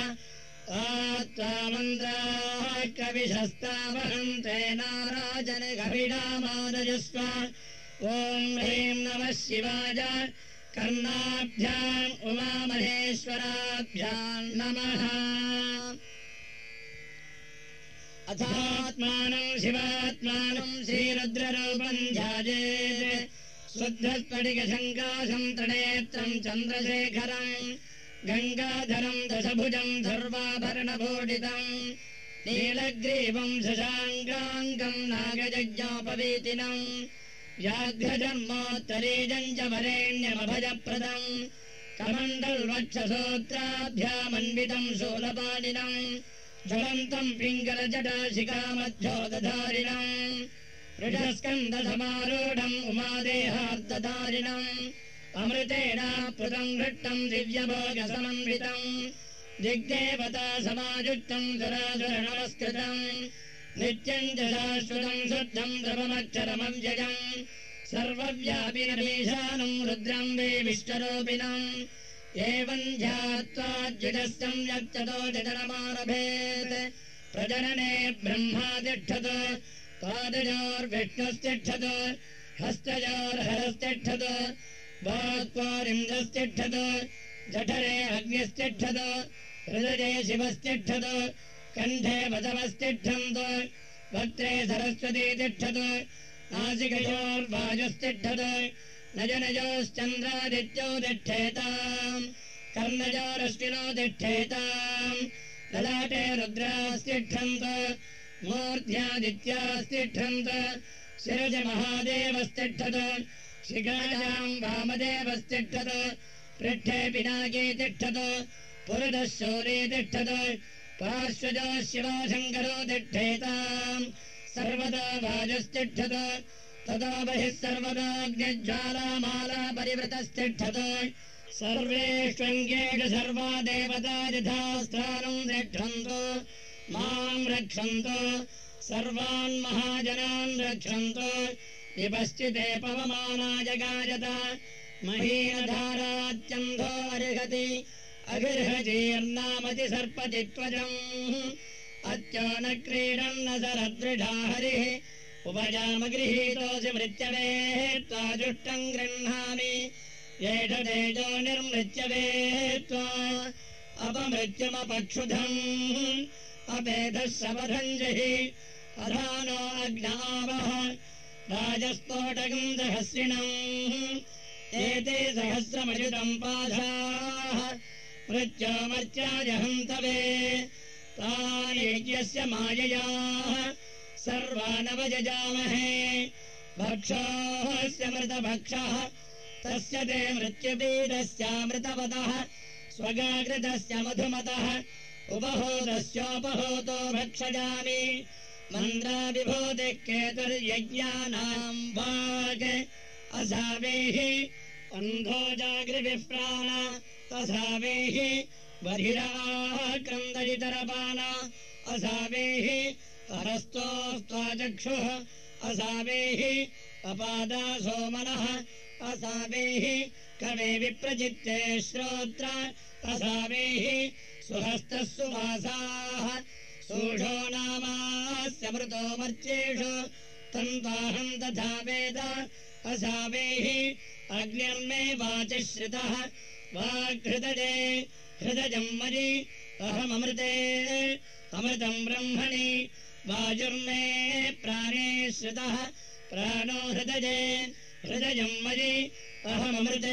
त्वामन्त्राः कविशस्तावहन्ते नाराजन कविडामादयस्व ॐ ह्रीं नमः शिवाय कर्णाभ्याम् उमामहेश्वराभ्याम् नमः अथात्मानम् शिवात्मानम् श्रीरुद्ररूपम् ध्यायेत् शुद्धस्फटिकशङ्काशम् त्रिनेत्रम् चन्द्रशेखरम् गङ्गाधरम् दशभुजम् धर्वाभरणभूषितम् नीलग्रीवम् शशाङ्काङ्गम् नागयज्ञोपवीतिनम् व्याघ्रजन्मोत्तरीजम् च वरेण्यमभयप्रदम् कमण्डल्वक्षसूत्राभ्यामन्वितम् शूलपाणिनम् ज्वलन्तम् पिङ्गलजटाशिखामध्योदधारिणम् वृषस्कन्धसमारूढम् उमादेहार्दधारिणम् अमृतेनाप्लुतम् घृष्टम् दिव्यभोगसमन्वितम् दिग्देवता समायुक्तम् सुरासुरनमस्कृतम् नित्यम् च शाश्वतम् शुद्धम् द्रवमक्षरमव्ययम् सर्वव्यापिनमीशानम् रुद्रम् वे विश्वरूपिणम् एवम् ध्यात्वा द्विजस्तम् यक्ततो जटनमारभेत् प्रजनने ब्रह्मा तिष्ठत् पादयोर्विष्णुस्तिष्ठत् हस्तयोर्हरस्तिष्ठत् वाक्पारिन्द्रस्तिष्ठत् जठरे अग्निस्तिष्ठत् हृदये शिवस्तिष्ठत् कण्ठे वसवस्तिष्ठन्त् वक्त्रे सरस्वती तिष्ठत् नासिकयोर्वायुस्तिष्ठत् नयनयोश्चन्द्रादित्यो तिष्ठेताम् कर्णयोरश्विनो तिष्ठेताम् ललाटे रुद्रास्तिष्ठन्त मूर्ध्यादित्यास्तिष्ठन्त शिरज महादेवस्तिष्ठत् शिखायाम् वामदेवस्तिष्ठत् पृष्ठे पिनाकी तिष्ठत् पुरतः शौरी तिष्ठत् पार्श्वजो शिवशङ्करो तिष्ठेताम् सर्वदा वायुस्तिष्ठत् ततो बहिः सर्वदाग्निज्वालामाला परिवृतस्तिष्ठत् सर्वेष्वङ्गेषु सर्वा देवता यथा स्थानम् रक्षन्तु माम् रक्षन्तु सर्वान् महाजनान् रक्षन्तु विपश्चिते पवमानाय गायत महीनधारात्यन्धो अर्हति अगर्हजीर्नामति सर्पति त्वजम् अत्यो न क्रीडन्न सरदृढा हरिः उपजामगृहीतोऽसि मृत्यवेः त्वा जुष्टम् गृह्णामि येष तेजो निर्मृत्यवे त्वा अपमृत्युमपक्षुधम् अपेधः शपथम् जहि अधानो अग्नावः राजस्फोटकम् सहस्रिणम् एते सहस्रमयुतम् पाधाः मृत्योमर्त्याय हन्तवे तानि यज्ञस्य माययाः सर्वानवजजामहे भक्षोऽस्य मृतभक्षः तस्य ते मृत्युपीडस्यामृतवतः स्वगाकृतस्य मधुमतः उपहूतस्योपहूतो भक्षयामि मन्द्राविभूतिः केतुर्यज्ञानाम् वाक् असावेः अन्धो जागृविप्राण असावेः बहिराः क्रन्दयितरपाण असावेः हरस्तोस्त्वाचक्षुः असावेः अपादासो मनः असावेः कवे विप्रचित्ते श्रोत्र असावेः सुहस्तः सुवासाः सूषो नामास्य मृतो मर्त्येषु तन्त्वाहम् तथा वेद असावेः अग्निर्मे वाचश्रितः वाग्हृदये हृदयम् मयि अहममृते अमृतम् ब्रह्मणि वायुर्मे प्राणे श्रितः प्राणो हृदये हृदयम् मयि अहममृते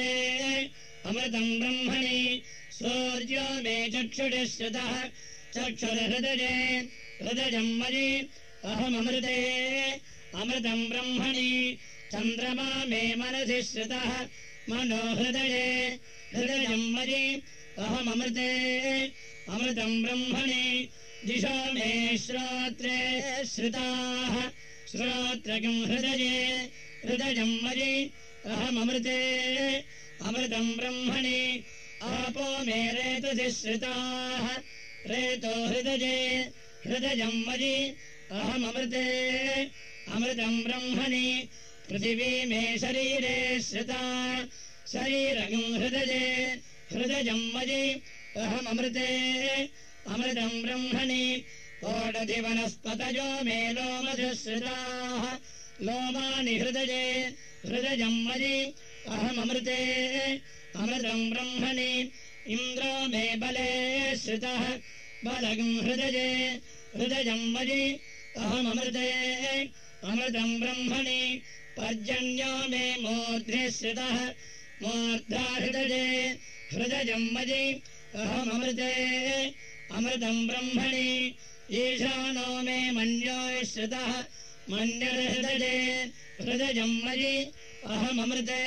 अमृतम् ब्रह्मणि सूर्यो मे चक्षुषि श्रितः चक्षुर्हृदये हृदयम् मयि अहममृते अमृतम् ब्रह्मणि चन्द्रमा मे मनसि श्रितः मनो हृदये हृदयम् मयि अहममृते अमृतम् ब्रह्मणि दिशो मे श्रोत्रे श्रिताः श्रोत्रकम् हृदये हृदयम् मयि अहममृते अमृतम् ब्रह्मणि आपो मे रेतसि श्रिताः रेतो हृदये हृदयम् मयि अहममृते अमृतम् ब्रह्मणि पृथिवी मे शरीरे श्रिता शरीरकम् हृदये हृदयम् मयि अहममृते अमृतम् ब्रह्मणि ओषधिवनस्पतयो मे लोमधुश्रिताः लोमानि हृदये हृदयम् मयि अहममृते अमृतम् ब्रह्मणि इन्द्रो मे बले श्रितः बलगम् हृदये हृदयम् मयि अहममृते अमृतम् ब्रह्मणि पर्जन्यो मे मूर्ध्नि श्रितः मूर्धा हृदये हृदयम् मयि अहममृते अमृतम् ब्रह्मणि ईशानो मे मन्यो श्रितः मन्यर्हृदये हृदयम् मयि अहममृते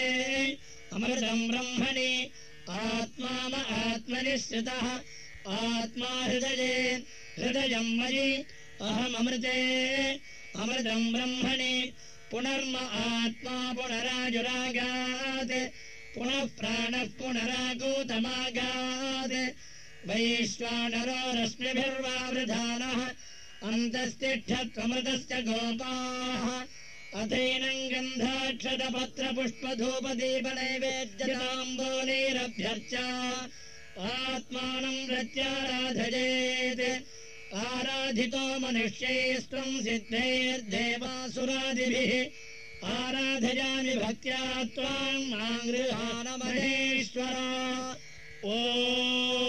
अमृतम् ब्रह्मणि आत्मा आत्मनि श्रितः आत्मा हृदये हृदयम् मयि अहममृते अमृतम् ब्रह्मणि पुनर्म आत्मा पुनराजुरागात् पुनः प्राणः पुनराकूतमागात् वैश्वानरो रश्मिभिर्वावृधानः अन्तस्तिष्ठत्वमृतस्य गोपाः अथैनम् गन्धाक्षतपत्रपुष्पधूपदीपनैवेद्यताम्बूलैरभ्यर्च आत्मानम् प्रत्याराधयेत् आराधितो मनुष्यैस्त्वम् सिद्धैर्देवासुरादिभिः आराधयामि भक्त्या त्वाम् मां गृहाण महेश्वरा। ओ